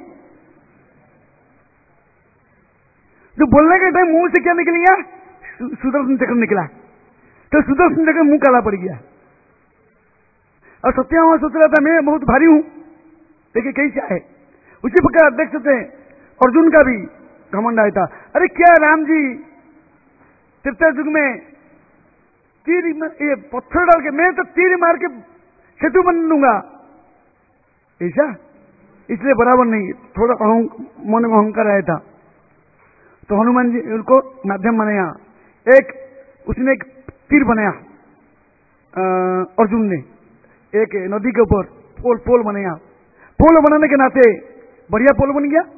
जो बोलने के टाइम मुंह से क्या निकल गया, सुदर्शन चक्र निकला। तो सुदर्शन चक्र मुंह काला पड़ गया। और सत्यामा सोच रहा था मैं बहुत भारी हूं, देखिए कैसे है। उसी प्रकार देख सकते हैं अर्जुन का भी घमंड आया था, अरे क्या राम जी त्रेता युग में तीर ये पत्थर डाल के मैं तो तीर मार के सेतु बन लूंगा, ऐसा इसलिए बराबर नहीं, थोड़ा मन में अहंकार आया था। तो हनुमान जी उनको माध्यम बनाया, एक उसने एक तीर बनाया अर्जुन ने, एक नदी के ऊपर पोल पोल बनाया, पोल बनाने के नाते बढ़िया पोल बन गया।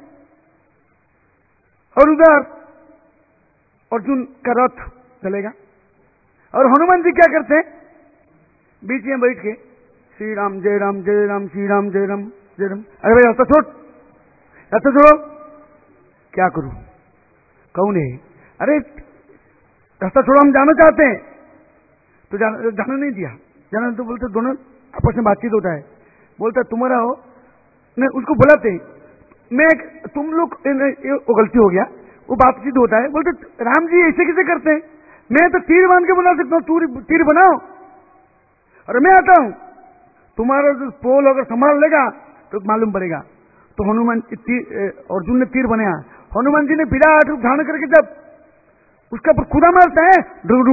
और उधर अर्जुन का रथ चलेगा और हनुमान जी क्या करते हैं, बीच में बैठ के श्री राम जय राम जय राम श्री राम जय राम जय राम। अरे भाई रास्ता छोड़, रास्ता छोड़ो, क्या करूं, कौन है, अरे रास्ता छोड़ो हम जाना चाहते हैं। तो जाना, जाना नहीं दिया, जाना तो बोलते दोनों आपस में बातचीत होता है, बोलता तुम्हारा हो नहीं, उसको बुलाते मैं तुम लोग वो गलती हो गया, वो बातचीत होता है, बोलते राम जी ऐसे कैसे करते हैं, मैं तो तीर बांध के बना सकता हूँ, तू तीर बनाओ और मैं आता हूं, तुम्हारा जो पोल अगर संभाल लेगा तो मालूम पड़ेगा। तो हनुमान अर्जुन ने तीर बनाया, हनुमान जी ने विराट रूप धारण करके जब उसका पर खुदा मारता है,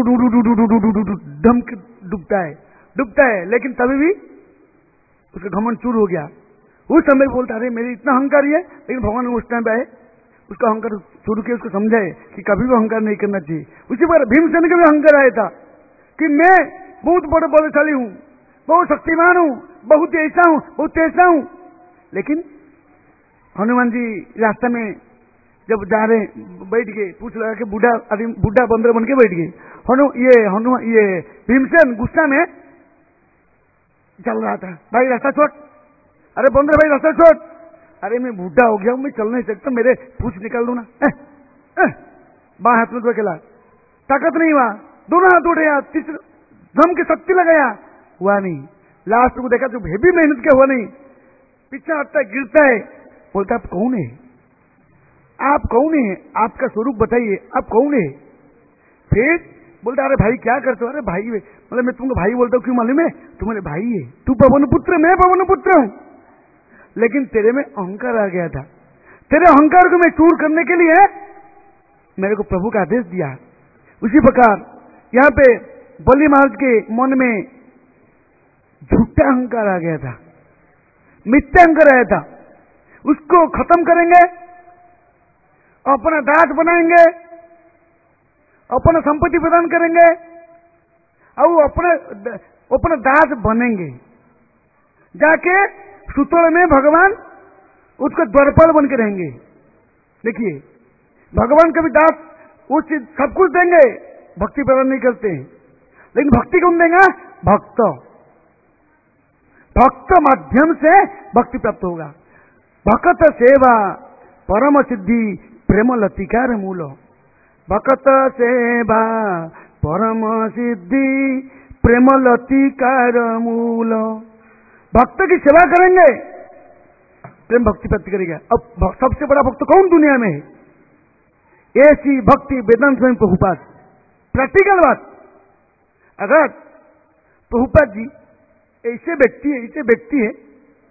धम डूबता है डूबता है लेकिन तभी भी उसका घमंड चूर हो गया। उस समय बोलता अरे मेरी इतना अहंकार है, लेकिन भगवान उस टाइम पे आए उसका अहंकार शुरू किया, उसको समझाए कि कभी भी अहंकार नहीं करना चाहिए। उसी पर भीमसेन का भी अहंकार आया था कि मैं बहुत बड़ा बलशाली हूं, बहुत शक्तिमान हूं, बहुत ऐसा हूं, बहुत ऐसा हूं। लेकिन हनुमान जी रास्ते में जब जा रहे बैठ गए, पूछ लगा के बूढ़ा आदमी बूढ़ा बंदर बन के बैठ गए। हनु ये हनुमान ये भीमसेन गुस्सा में चल रहा था, भाई रास्ता छोड़, अरे बंदर भाई रास्ता छोड़, अरे मैं बूढ़ा हो गया हूं, मैं चल नहीं सकता, मेरे पूछ निकाल दू ना, बाएं हाथ में तो अकेला ताकत नहीं हुआ, दोनों हाथ उठे, तीसरे धम के शक्ति लगाया, हुआ नहीं। लास्ट को देखा जो हेवी मेहनत का हुआ नहीं, पीछे हटता है, गिरता है, बोलता आप कौन है, आप कौन है, आपका स्वरूप बताइए, आप कौन है। फिर बोलता अरे भाई क्या करते हो, अरे भाई मतलब मैं तुमको भाई बोलता हूँ, क्यों मालूम है, तुम्हारे भाई है, तू पवन पुत्र, मैं पवन पुत्र हूं, लेकिन तेरे में अहंकार आ गया था, तेरे अहंकार को मैं चूर करने के लिए मेरे को प्रभु का आदेश दिया। उसी प्रकार यहाँ पे बलि महाराज के मन में झूठा अहंकार आ गया था, मिथ्या अहंकार आया था, उसको खत्म करेंगे, अपना दास बनाएंगे, अपना संपत्ति प्रदान करेंगे और अपने अपना दास बनेंगे, जाके सूत्र में भगवान उसको द्वारपाल बन के रहेंगे। देखिए भगवान कभी दास वो चीज सब कुछ देंगे, भक्ति प्रदान नहीं करते हैं, लेकिन भक्ति कौन देगा, भक्त, भक्त माध्यम से भक्ति प्राप्त होगा। भक्त सेवा परम सिद्धि प्रेम लतिकार मूल, भक्त सेवा परम सिद्धि प्रेम लतिकार मूल। भक्त की सेवा करेंगे, प्रेम भक्ति प्राप्ति करेगा। अब सबसे बड़ा भक्त कौन दुनिया में है? ऐसी भक्ति वेदांत स्वामी प्रभुपाद। प्रैक्टिकल बात, अगर प्रभुपाद जी ऐसे व्यक्ति है, ऐसे व्यक्ति है,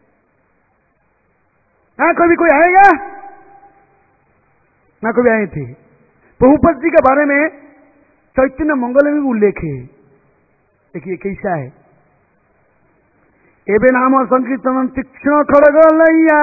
ना कभी कोई आएगा ना कभी आए थे। प्रभुपाद जी के बारे में चैतन्य मंगल में भी उल्लेख है। देखिए कैसा है। एबे नाम संकीर्तन तीक्ष्ण खड़ग लैया,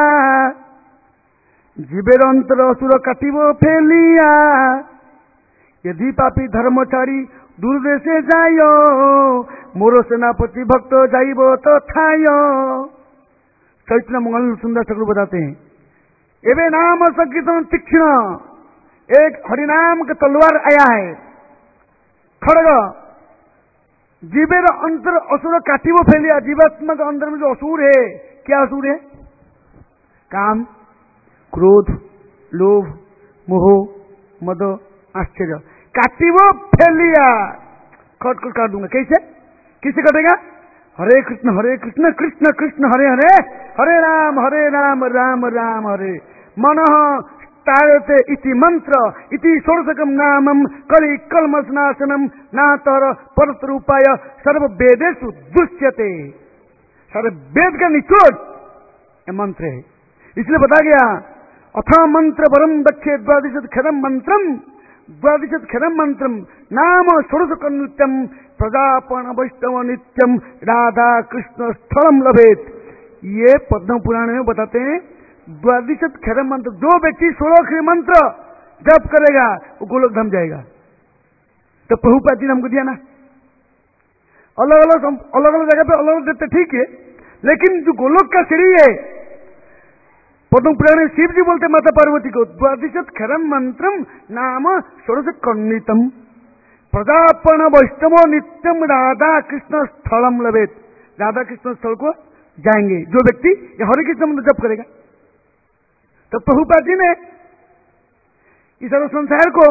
जीवेर अंतर असुर काटिब फेलिया, यदि पापी धर्मचारी दूरदेशे जाय, मोर सेनापति भक्त जाइब तो थाय। चैतन्य मंगल सुंदर ठाकुर बताते हैं, एबे नाम संकीर्तन तीक्ष्ण, एक हरिनाम का तलवार आया है, खड़ग, जीवेर अंतर असुर काटिब फेलिया। जीवात्मा के अंदर में जो असुर है, क्या असुर है? काम, क्रोध, लोभ, मोह, मद, आश्चर्य, काटिब फेलिया, कट कर काट दूंगा। कैसे किसे कटेगा? हरे कृष्ण हरे कृष्ण कृष्ण कृष्ण हरे हरे, हरे राम हरे राम राम राम हरे। मनः तारते इति मंत्र इति षोडशकम नामम कलि कलमसनाशनम नातर परतरूपाय सर्व वेदेषु दृश्यते। सारे वेद का निचोड़ ये मंत्र है। इसलिए बता गया, अथा मंत्र परम दक्षे द्वादशत खरम मंत्रम, द्वादशत खरम मंत्रम नाम षोडशक नित्यम प्रजापन वैष्णव नित्यम राधा कृष्ण स्थलम लभेत। ये पद्म पुराण में बताते हैं, द्वादशत खरम मंत्र, जो व्यक्ति सोलह मंत्र जप करेगा वो गोलोक धाम जाएगा। तो प्रभुपाद जी ने हमको दिया ना, अलग अलग अलग अलग जगह पे अलग अलग देते, ठीक है, लेकिन जो गोलोक का सीढ़ी है, पद्म पुराण में शिव जी बोलते माता पार्वती को, द्वादशत खरम मंत्रम नाम षोडश कर्णितम प्रजापन वैष्णव नित्यम राधा कृष्ण स्थलम लभेत। राधा कृष्ण स्थल को जाएंगे जो व्यक्ति ये हरे कृष्ण मंत्र जप करेगा। तो प्रभुपाद जी ने इस सर्व संसार को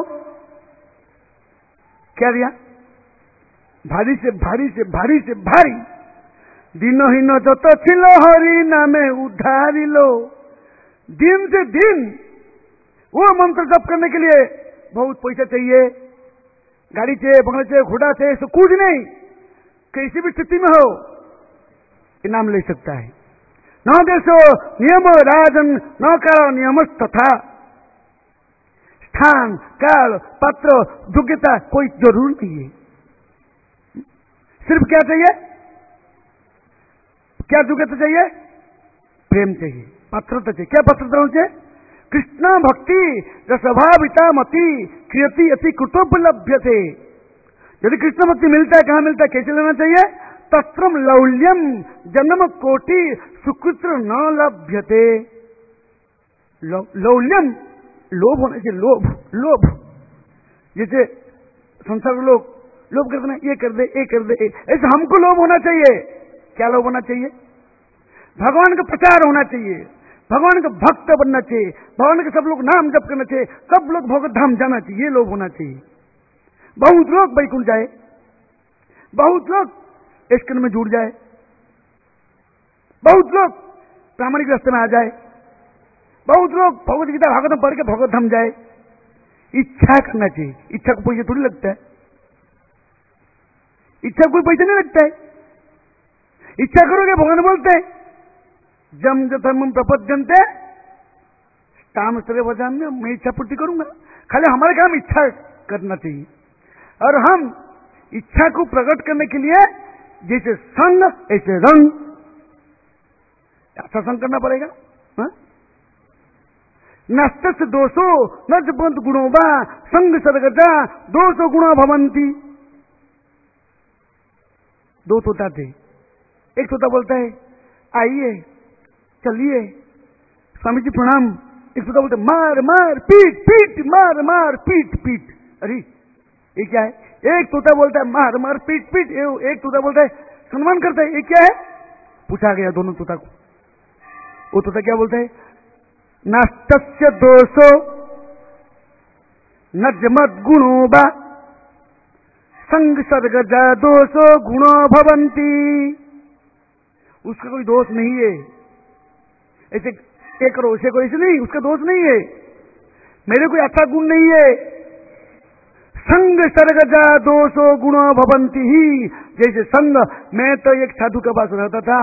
क्या दिया? भारी से भारी से भारी से भारी, दिन ही न जत छिलो हरि नामे उधारी लो। दिन से दिन वो मंत्र जप करने के लिए बहुत पैसा चाहिए, गाड़ी चाहिए, बंगला चाहिए, घोड़ा चाहिए, सब कुछ नहीं, किसी भी स्थिति में हो इनाम ले सकता है। न देशो नियम राजन न काल नियम तथा, स्थान काल पात्र योग्यता कोई जरूर नहीं है। सिर्फ क्या चाहिए? क्या योग्यता चाहिए? प्रेम चाहिए, पात्रता चाहिए। क्या पात्रता होनी चाहिए? कृष्ण भक्ति रसभाविता मति क्रियति अति कुटोपलभ्यते। यदि कृष्ण भक्ति मिलता है, कहां मिलता है, कैसे लेना चाहिए? तत्रम लौल्यम जन्म कोटि सुकृत्र न लभ्यते। लौल्यम लोभ होने से, लोभ लोभ जैसे संसार के लोग लोभ करते ना, ये कर दे ये कर दे, ऐसे हमको लोभ होना चाहिए। क्या लोभ होना चाहिए? भगवान का प्रचार होना चाहिए, भगवान का भक्त बनना चाहिए, भगवान के सब लोग नाम जप करना चाहिए, सब लोग भगवत धाम जाना चाहिए, ये लोग होना चाहिए। बहुत लोग वैकुंठ जाए, बहुत लोग इश्क में जुड़ जाए, बहुत लोग प्रामाणिक रास्ते में आ जाए, बहुत लोग भगवत गीता भागवत पढ़ के भगवत धाम जाए। इच्छा करना चाहिए। इच्छा को पैसे थोड़ी लगता है, इच्छा कोई पैसे नहीं लगता है। इच्छा करोगे, भगवान बोलते हैं जम जम प्रपद्यन्ते ताम सरे वजान में, मैं इच्छा पूर्ति करूंगा। खाली हमारे काम इच्छा करना चाहिए, और हम इच्छा को प्रकट करने के लिए जैसे संग ऐसे रंग, अच्छा संग करना पड़ेगा। नष्ट दोषो न जबंत गुणों बा संग सदगता दोषो गुणा भवंती। दो तोता थे, एक तोता बोलता है आइए चलिए स्वामी जी प्रणाम, एक तोता बोलते मार मार पीट पीट मार मार पीट पीट। अरे ये क्या है? एक तोता बोलता है मार मार पीट पीट, एक तोता बोलता है सम्मान करता है, ये क्या है? पूछा गया दोनों तोता को। वो तोता क्या बोलता है? नष्टस्य दोषो न जमत गुणो बा संग सर्गजा दोषो गुणो भवंती, उसका कोई दोष नहीं है, ऐसे ये करो ऐसे करो, ऐसे नहीं, उसका दोष नहीं है, मेरे कोई अच्छा गुण नहीं है। संग सर्गजा दोषो गुणो भवंती ही, जैसे संग, मैं तो एक साधु के पास रहता था,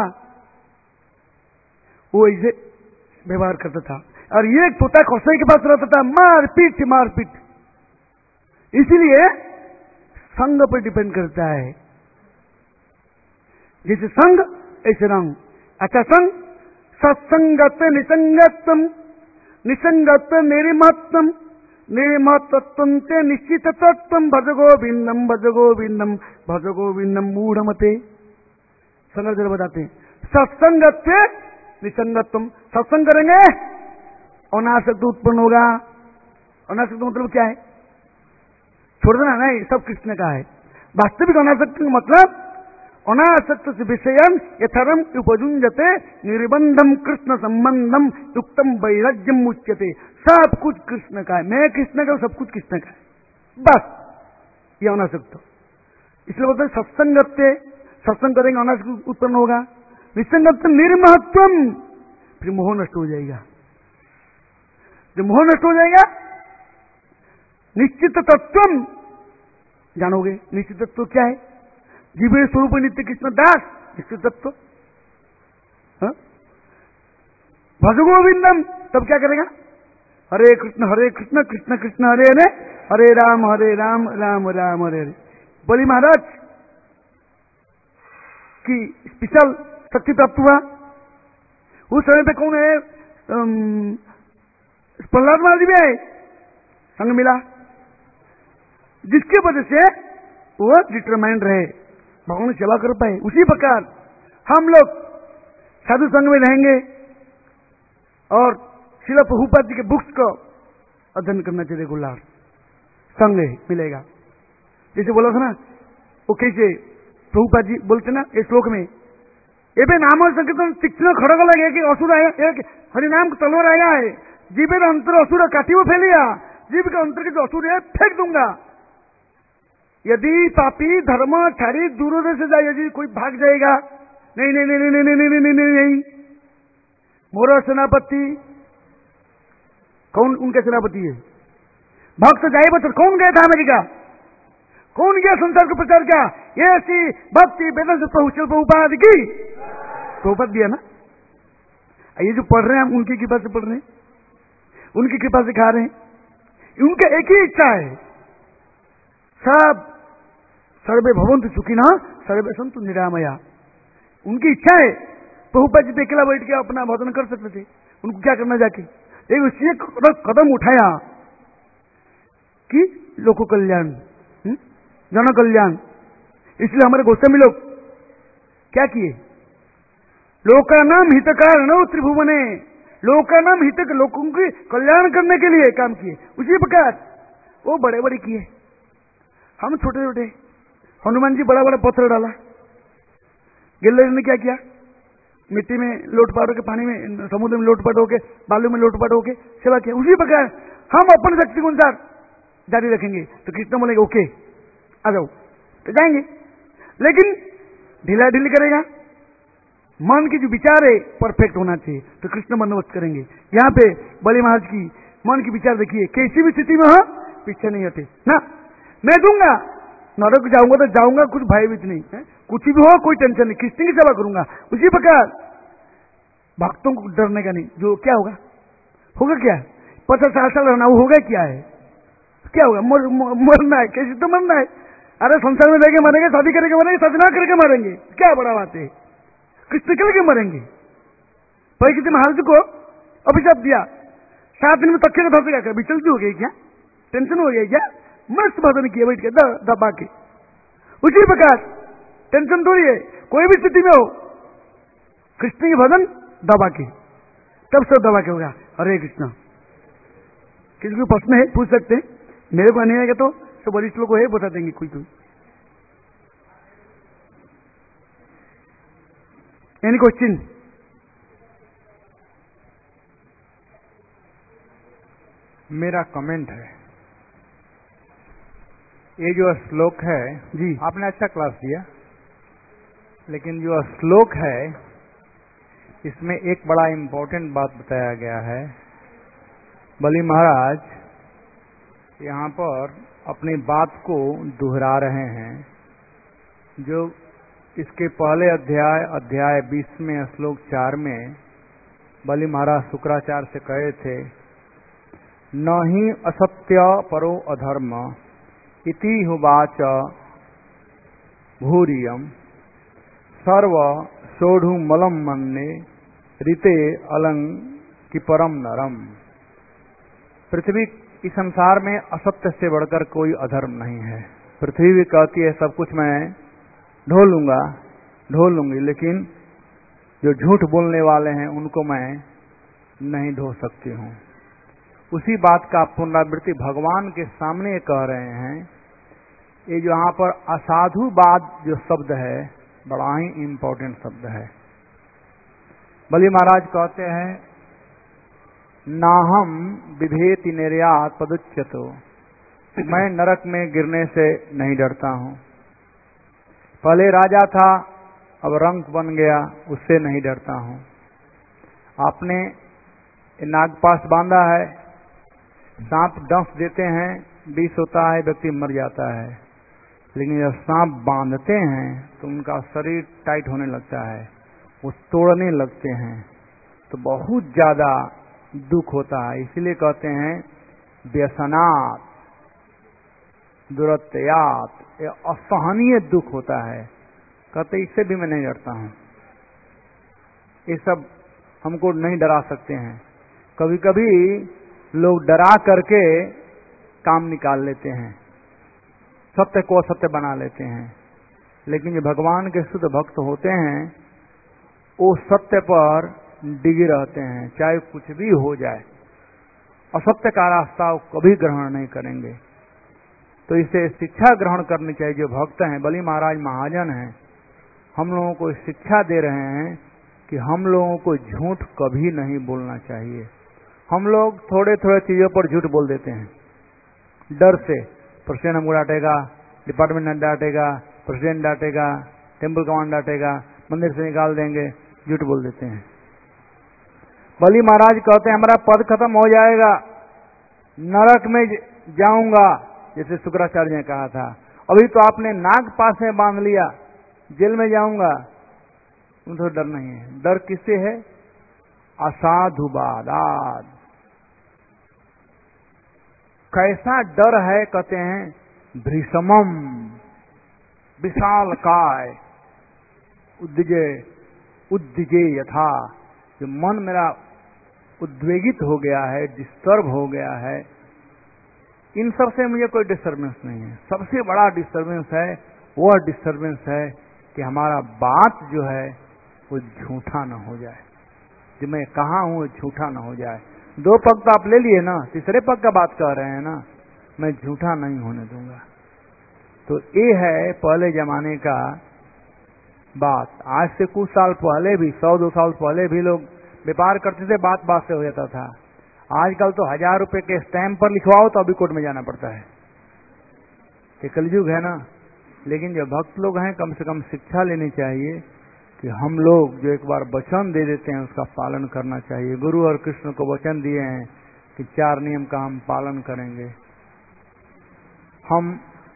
वो ऐसे व्यवहार करता था, और ये एक तोता कसाई के पास रहता था, मारपीट मारपीट। इसीलिए संग पर डिपेंड करता है, जैसे संग ऐसे रंग। अच्छा संग, सत्संगत्व निसंगत्वम, निसंगत्व निर्मत्वम, निर्मत्वत्वम ते निश्चित तत्वम, भज गोविंदम भज गोविंदम भज गोविंदम मूढ़मते। संग जरा बताते हैं, सत्संगत्व निसंगत्वम, सत्संग करेंगे अनासक्त उत्पन्न होगा। अनासक्त मतलब क्या है? छोड़ देना नहीं, सब कृष्ण का है। वास्तविक अनासक्त का मतलब अनासक्त विषयम यथरम उपजुंजते निर्बंधम कृष्ण संबंधम युक्तम वैराग्यम उच्यते। सब कुछ कृष्ण का है, मैं कृष्ण का, सब कुछ कृष्ण का है, बस ये अनासक्त। इसलिए बोलते हैं सत्संगत्व, सत्संग करेंगे अनासक्त उत्पन्न होगा। निसंगत्व निर्महत्वम, फिर मोह नष्ट हो जाएगा। जब मोह नष्ट हो जाएगा, निश्चित तत्वम जानोगे। निश्चित तत्व क्या है? जीवे स्वरूप नित्य कृष्ण दास, निश्चित तत्व। भज गोविंदम, तब क्या करेगा? हरे कृष्ण हरे कृष्ण कृष्ण कृष्ण हरे हरे, हरे राम हरे राम राम राम हरे हरे। बलि महाराज की स्पेशल शक्ति प्राप्त हुआ। उस समय पे कौन है? प्रहलाद महाराज भी आए, संग मिला, जिसकी वजह से वो डिटरमाइंड रहे, भगवान सेवा कर पाए। उसी प्रकार हम लोग साधु संघ में रहेंगे और श्रील प्रभुपाद जी के बुक्स को अध्ययन करना चाहिए रेगुलर, संग मिलेगा। जैसे बोला था ना, वो कैसे प्रभुपाद जी बोलते ना इस श्लोक में, एबे नाम संकीर्तन तीक्ष्ण खड़ग लगे कि असुर आया, एक हरिनाम तलवार आया है, जीवे अंतर असुर काटी वो फैलिया, जीव के अंतर के जो असुर है फेंक दूंगा। यदि पापी धर्म छाड़ी दूर से जाए, यदि कोई भाग जाएगा, नहीं नहीं नहीं नहीं नहीं नहीं नहीं नहीं नहीं नहीं, मोर सेनापति, कौन उनके सेनापति है? भक्त जाए बच्चर, कौन गया था अमेरिका? कौन गया संसार को प्रचार किया? ये ऐसी भक्ति वेदांत प्रभु प्रभुपाद की, प्रभुपाद दिया ना। ये जो पढ़ रहे हैं हम उनकी कृपा से पढ़ रहे हैं, उनकी कृपा से खा रहे हैं। उनका एक ही इच्छा है, सब सर्वे भवन्तु सुखिनः सर्वे सन्तु निरामया। उनकी इच्छा है। प्रभुपाद जी अकेला बैठ के अपना भजन कर सकते थे, उनको क्या करना जाके? एक उसी कदम उठाया कि लोक कल्याण, जन कल्याण। इसलिए हमारे गोस्वामी लोग क्या किए? लोकानाम हितकारणो त्रिभुवने, लोकानाम हित, लोगों के कल्याण करने के लिए काम किए। उसी प्रकार वो बड़े बड़े किए, हम छोटे छोटे। हनुमान जी बड़ा बड़ा पत्थर डाला, गिरधर ने क्या किया? मिट्टी में लोटपाट होके, पानी में, समुद्र में लोटपाट होके, बालू में लोटपाट होके सेवा किया। उसी प्रकार हम अपनी शक्ति के अनुसार जारी रखेंगे तो कृष्ण बोलेंगे ओके आ जाओ, तो जाएंगे। लेकिन ढीला ढीली करेगा, मन की जो विचार है परफेक्ट होना चाहिए, तो कृष्ण बंदोबस्त करेंगे। यहाँ पे बलि महाराज की मन की विचार देखिए, कैसी भी स्थिति में हो पीछे नहीं हटे ना, मैं दूंगा, नरक जाऊंगा तो जाऊंगा, कुछ भयभीत नहीं है, कुछ भी हो कोई टेंशन नहीं, कृष्ण की सेवा करूंगा। उसी प्रकार भक्तों को डरने का नहीं। जो क्या होगा होगा क्या? पचास साल साल रहना, वो होगा क्या है? क्या होगा? मर, मरना है, कैसे तो मरना है। अरे संसार में रहेंगे मरेंगे, शादी करेंगे मरेंगे, शादी ना करके मरेंगे, क्या बड़ा बात है? कृष्ण के लिए मरेंगे। परीक्षित महाराज को अभिशाप दिया, सात दिन में तख्ते का धर से क्या विचलती हो गई क्या? टेंशन हो गई क्या? मस्त भजन किया बैठ के दबा के। उसी प्रकार टेंशन थोड़ी है, कोई भी स्थिति में हो कृष्ण की भजन दबा के, तब सब दबा के होगा। हरे कृष्ण। किसी को प्रश्न है पूछ सकते हैं, मेरे को नहीं आएगा तो सब वरिष्ठ लोग है बता देंगे कोई कोई। Any question? मेरा कमेंट है, ये जो श्लोक है जी, आपने अच्छा क्लास दिया, लेकिन जो श्लोक है इसमें एक बड़ा इम्पोर्टेंट बात बताया गया है। बलि महाराज यहाँ पर अपनी बात को दोहरा रहे हैं। जो इसके पहले अध्याय अध्याय बीस में श्लोक चार में बलि महाराज शुक्राचार्य से कहे थे, न ही असत्य परो अधर्म इति हुवाच भूरियम सर्व सोढ़ु मलम मन्ने ऋते अलंग की परम नरम। पृथ्वी इस संसार में असत्य से बढ़कर कोई अधर्म नहीं है। पृथ्वी भी कहती है सब कुछ मैं ढो लूंगा ढो लूंगी, लेकिन जो झूठ बोलने वाले हैं उनको मैं नहीं ढो सकती हूं। उसी बात का पुनरावृत्ति भगवान के सामने कह रहे हैं। ये जो यहाँ पर असाधुवाद जो शब्द है बड़ा ही इंपॉर्टेंट शब्द है। बलि महाराज कहते हैं, नाहम विभेति निर्यात पदुच्यतो, मैं नरक में गिरने से नहीं डरता हूं। पहले राजा था, अब रंक बन गया, उससे नहीं डरता हूं। आपने नागपाश बांधा है, सांप डंस देते हैं, विष होता है, व्यक्ति मर जाता है। लेकिन जब सांप बांधते हैं तो उनका शरीर टाइट होने लगता है, वो तोड़ने लगते हैं, तो बहुत ज्यादा दुख होता है। इसीलिए कहते हैं व्यसनात् दुरत्यात, ये असहनीय दुख होता है। कहते इससे भी मैं नहीं डरता हूं। ये सब हमको नहीं डरा सकते हैं। कभी कभी लोग डरा करके काम निकाल लेते हैं, सत्य को असत्य बना लेते हैं। लेकिन जो भगवान के शुद्ध भक्त होते हैं वो सत्य पर डिगे रहते हैं, चाहे कुछ भी हो जाए। असत्य का रास्ता वो कभी ग्रहण नहीं करेंगे। तो इसे शिक्षा ग्रहण करनी चाहिए। जो भक्त हैं, बलि महाराज महाजन हैं, हम लोगों को शिक्षा दे रहे हैं कि हम लोगों को झूठ कभी नहीं बोलना चाहिए। हम लोग थोड़े थोड़े चीजों पर झूठ बोल देते हैं डर से। प्रेसिडेंट हमको डांटेगा, डिपार्टमेंट डांटेगा, प्रेसिडेंट डांटेगा, टेम्पल कमांड डांटेगा, मंदिर से निकाल देंगे, झूठ बोल देते हैं। बलि महाराज कहते हैं हमारा पद खत्म हो जाएगा, नरक में जाऊंगा, जैसे शुक्राचार्य ने कहा था। अभी तो आपने नाग पास में बांध लिया, जेल में जाऊंगा। उनको डर नहीं है। डर किससे है? असाधुवाद। कैसा डर है? कहते हैं भृशमम, विशाल काय, उद्दिजे उद्दिजे यथा। जो मन मेरा उद्वेगित हो गया है, डिस्टर्ब हो गया है, इन सब से मुझे कोई डिस्टर्बेंस नहीं है। सबसे बड़ा डिस्टर्बेंस है, वह डिस्टर्बेंस है कि हमारा बात जो है वो झूठा न हो जाए। जो मैं कहा हूं वो झूठा न हो जाए। दो पग तो आप ले लिए ना, तीसरे पग का बात कर रहे हैं ना, मैं झूठा नहीं होने दूंगा। तो ये है पहले जमाने का बात। आज से कुछ साल पहले भी, सौ दो साल पहले भी लोग व्यापार करते थे, बात बात से हो जाता था। आजकल तो हजार रुपए के स्टैंप पर लिखवाओ तो अभी कोर्ट में जाना पड़ता है। ये कलयुग है ना। लेकिन जो भक्त लोग हैं, कम से कम शिक्षा लेनी चाहिए कि हम लोग जो एक बार वचन दे देते हैं उसका पालन करना चाहिए। गुरु और कृष्ण को वचन दिए हैं कि चार नियम का हम पालन करेंगे। हम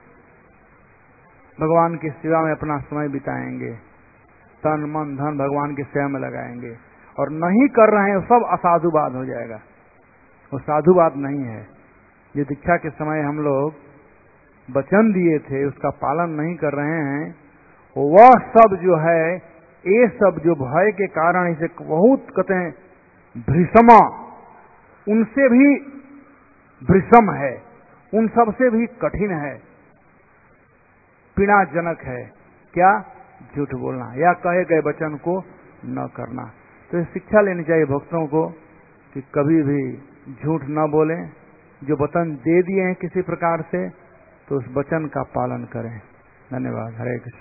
भगवान की सेवा में अपना समय बिताएंगे, तन मन धन भगवान की सेवा में लगाएंगे। और नहीं कर रहे हैं सब असाधुवाद हो जाएगा। वो साधुवाद नहीं है। ये दीक्षा के समय हम लोग वचन दिए थे उसका पालन नहीं कर रहे हैं, वह सब जो है, ये सब जो भय के कारण इसे बहुत कहते हैं भृषमा, उनसे भी भृषम है, उन सब से भी कठिन है, पीड़ाजनक है। क्या? झूठ बोलना या कहे गए वचन को न करना। तो शिक्षा लेनी चाहिए भक्तों को कि कभी भी झूठ न बोलें। जो वचन दे दिए हैं किसी प्रकार से तो उस वचन का पालन करें। धन्यवाद। हरे कृष्ण।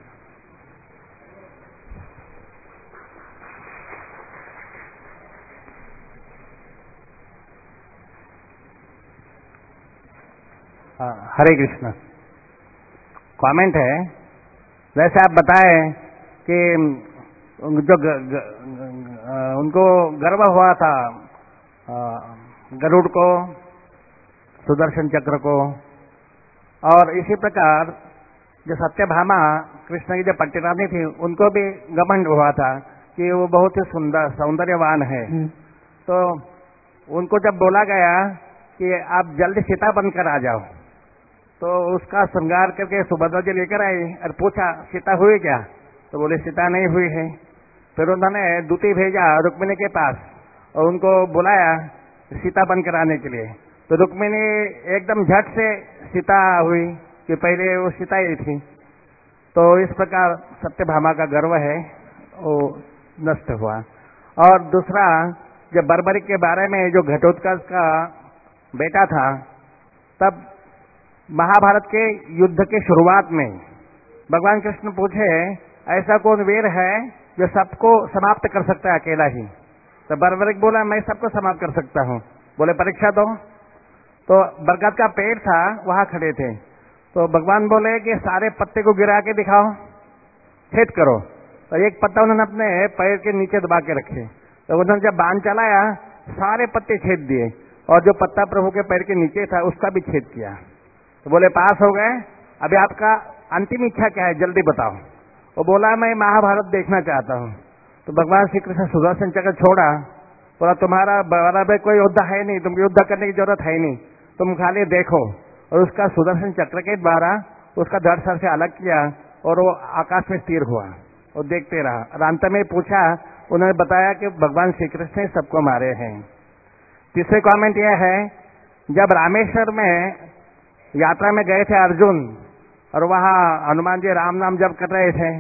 हरे कृष्ण। कमेंट है, वैसे आप बताएं कि जो ग, ग, ग, उनको गर्व हुआ था गरुड़ को, सुदर्शन चक्र को, और इसी प्रकार जो सत्यभामा कृष्ण की जो पट्टिरानी थी उनको भी घमंड हुआ था कि वो बहुत ही सुंदर सौंदर्यवान है। तो उनको जब बोला गया कि आप जल्दी सीता बनकर आ जाओ, तो उसका श्रृंगार करके सुभद्रा जी लेकर आई और पूछा सीता हुई क्या? तो बोले सीता नहीं हुई है। फिर उन्होंने दूती भेजा रुक्मिणी के पास और उनको बुलाया सीता बनकर आने के लिए। तो रुक्मिणी एकदम झट से सीता हुई कि पहले वो सीता ही थी। तो इस प्रकार सत्यभामा का गर्व है वो नष्ट हुआ। और दूसरा, जब बर्बरिक के बारे में जो घटोत्कच का बेटा था, तब महाभारत के युद्ध के शुरुआत में भगवान कृष्ण पूछे ऐसा कौन वीर है जो सबको समाप्त कर सकता है अकेला ही? तो बर्बरिक बोला मैं सबको समाप्त कर सकता हूँ। बोले परीक्षा दो। तो बरगद का पेड़ था, वहां खड़े थे। तो भगवान बोले कि सारे पत्ते को गिरा के दिखाओ, छेद करो। तो एक पत्ता उन्होंने अपने पैर के नीचे दबा के रखे। तो उन्होंने जब बाण चलाया सारे पत्ते छेद दिए, और जो पत्ता प्रभु के पैर के नीचे था उसका भी छेद किया। तो बोले पास हो गए, अभी आपका अंतिम इच्छा क्या है जल्दी बताओ। वो बोला मैं महाभारत देखना चाहता हूँ। तो भगवान श्री कृष्ण सुदर्शन चक्र छोड़ा, बोला तुम्हारा बराबर कोई योद्धा है नहीं, तुमको युद्ध करने की जरूरत है नहीं, तुम खाली देखो। और उसका सुदर्शन चक्र के द्वारा उसका धड़ सर से अलग किया और वो आकाश में स्थिर हुआ और देखते रहा। और अंत में पूछा, उन्होंने बताया कि भगवान श्री कृष्ण ने सबको मारे हैं। तीसरे कमेंट यह है, जब रामेश्वर में यात्रा में गए थे अर्जुन और वहां हनुमान जी राम नाम जप कर रहे थे,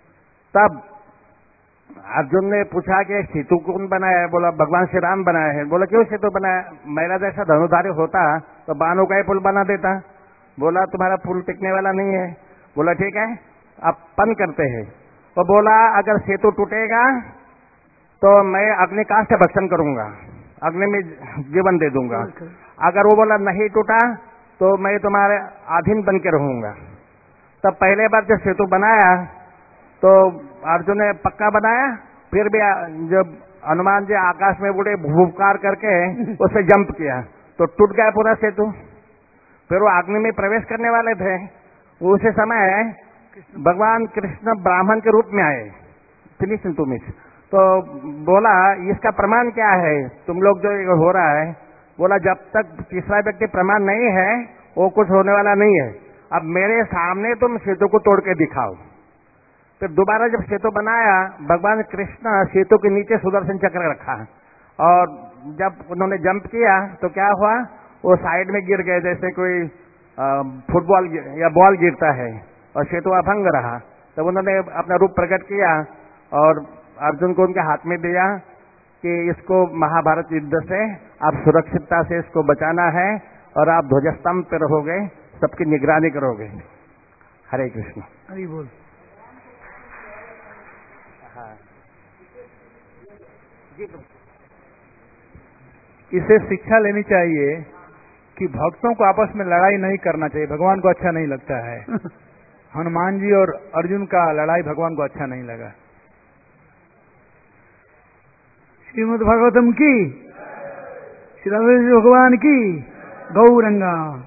तब अर्जुन ने पूछा कि सेतु कौन बनाया है? बोला भगवान श्री राम बनाया है। बोला क्यों सेतु बनाया? मेरा जैसा धनुधारी होता तो बानों का ही पुल बना देता। बोला तुम्हारा पुल टिकने वाला नहीं है। बोला ठीक है अपन करते हैं। तो बोला अगर सेतु टूटेगा तो मैं अग्नि काष्ठ भक्षण करूंगा, अग्नि में जीवन दे दूंगा। अगर वो बोला नहीं टूटा तो मैं तुम्हारे अधीन बन के रहूंगा। तब पहले बार जब सेतु बनाया तो अर्जुन ने पक्का बनाया, फिर भी जब हनुमान जी आकाश में उड़े भूकार करके उससे जंप किया तो टूट गया पूरा सेतु। फिर वो अग्नि में प्रवेश करने वाले थे, उसी समय भगवान कृष्ण ब्राह्मण के रूप में आए, फिनिश तुमिस। तो बोला इसका प्रमाण क्या है तुम लोग जो ये हो रहा है? बोला जब तक तीसरा व्यक्ति प्रमाण नहीं है वो कुछ होने वाला नहीं है। अब मेरे सामने तुम सेतु को तोड़ के दिखाओ। फिर दोबारा जब सेतु बनाया, भगवान कृष्ण सेतु के नीचे सुदर्शन चक्र रखा और जब उन्होंने जंप किया तो क्या हुआ, वो साइड में गिर गए जैसे कोई फुटबॉल या बॉल गिरता है और सेतु अभंग रहा। तब उन्होंने अपना रूप प्रकट किया और अर्जुन को उनके हाथ में दिया कि इसको महाभारत युद्ध से आप सुरक्षितता से इसको बचाना है और आप ध्वजस्तंभ पे रहोगे, सबकी निगरानी करोगे। हरे कृष्ण। हरि बोल। इसे शिक्षा लेनी चाहिए कि भक्तों को आपस में लड़ाई नहीं करना चाहिए, भगवान को अच्छा नहीं लगता है। हनुमान जी और अर्जुन का लड़ाई भगवान को अच्छा नहीं लगा। श्रीमद् भागवतम की, श्री राम भगवान की, गौरंगा।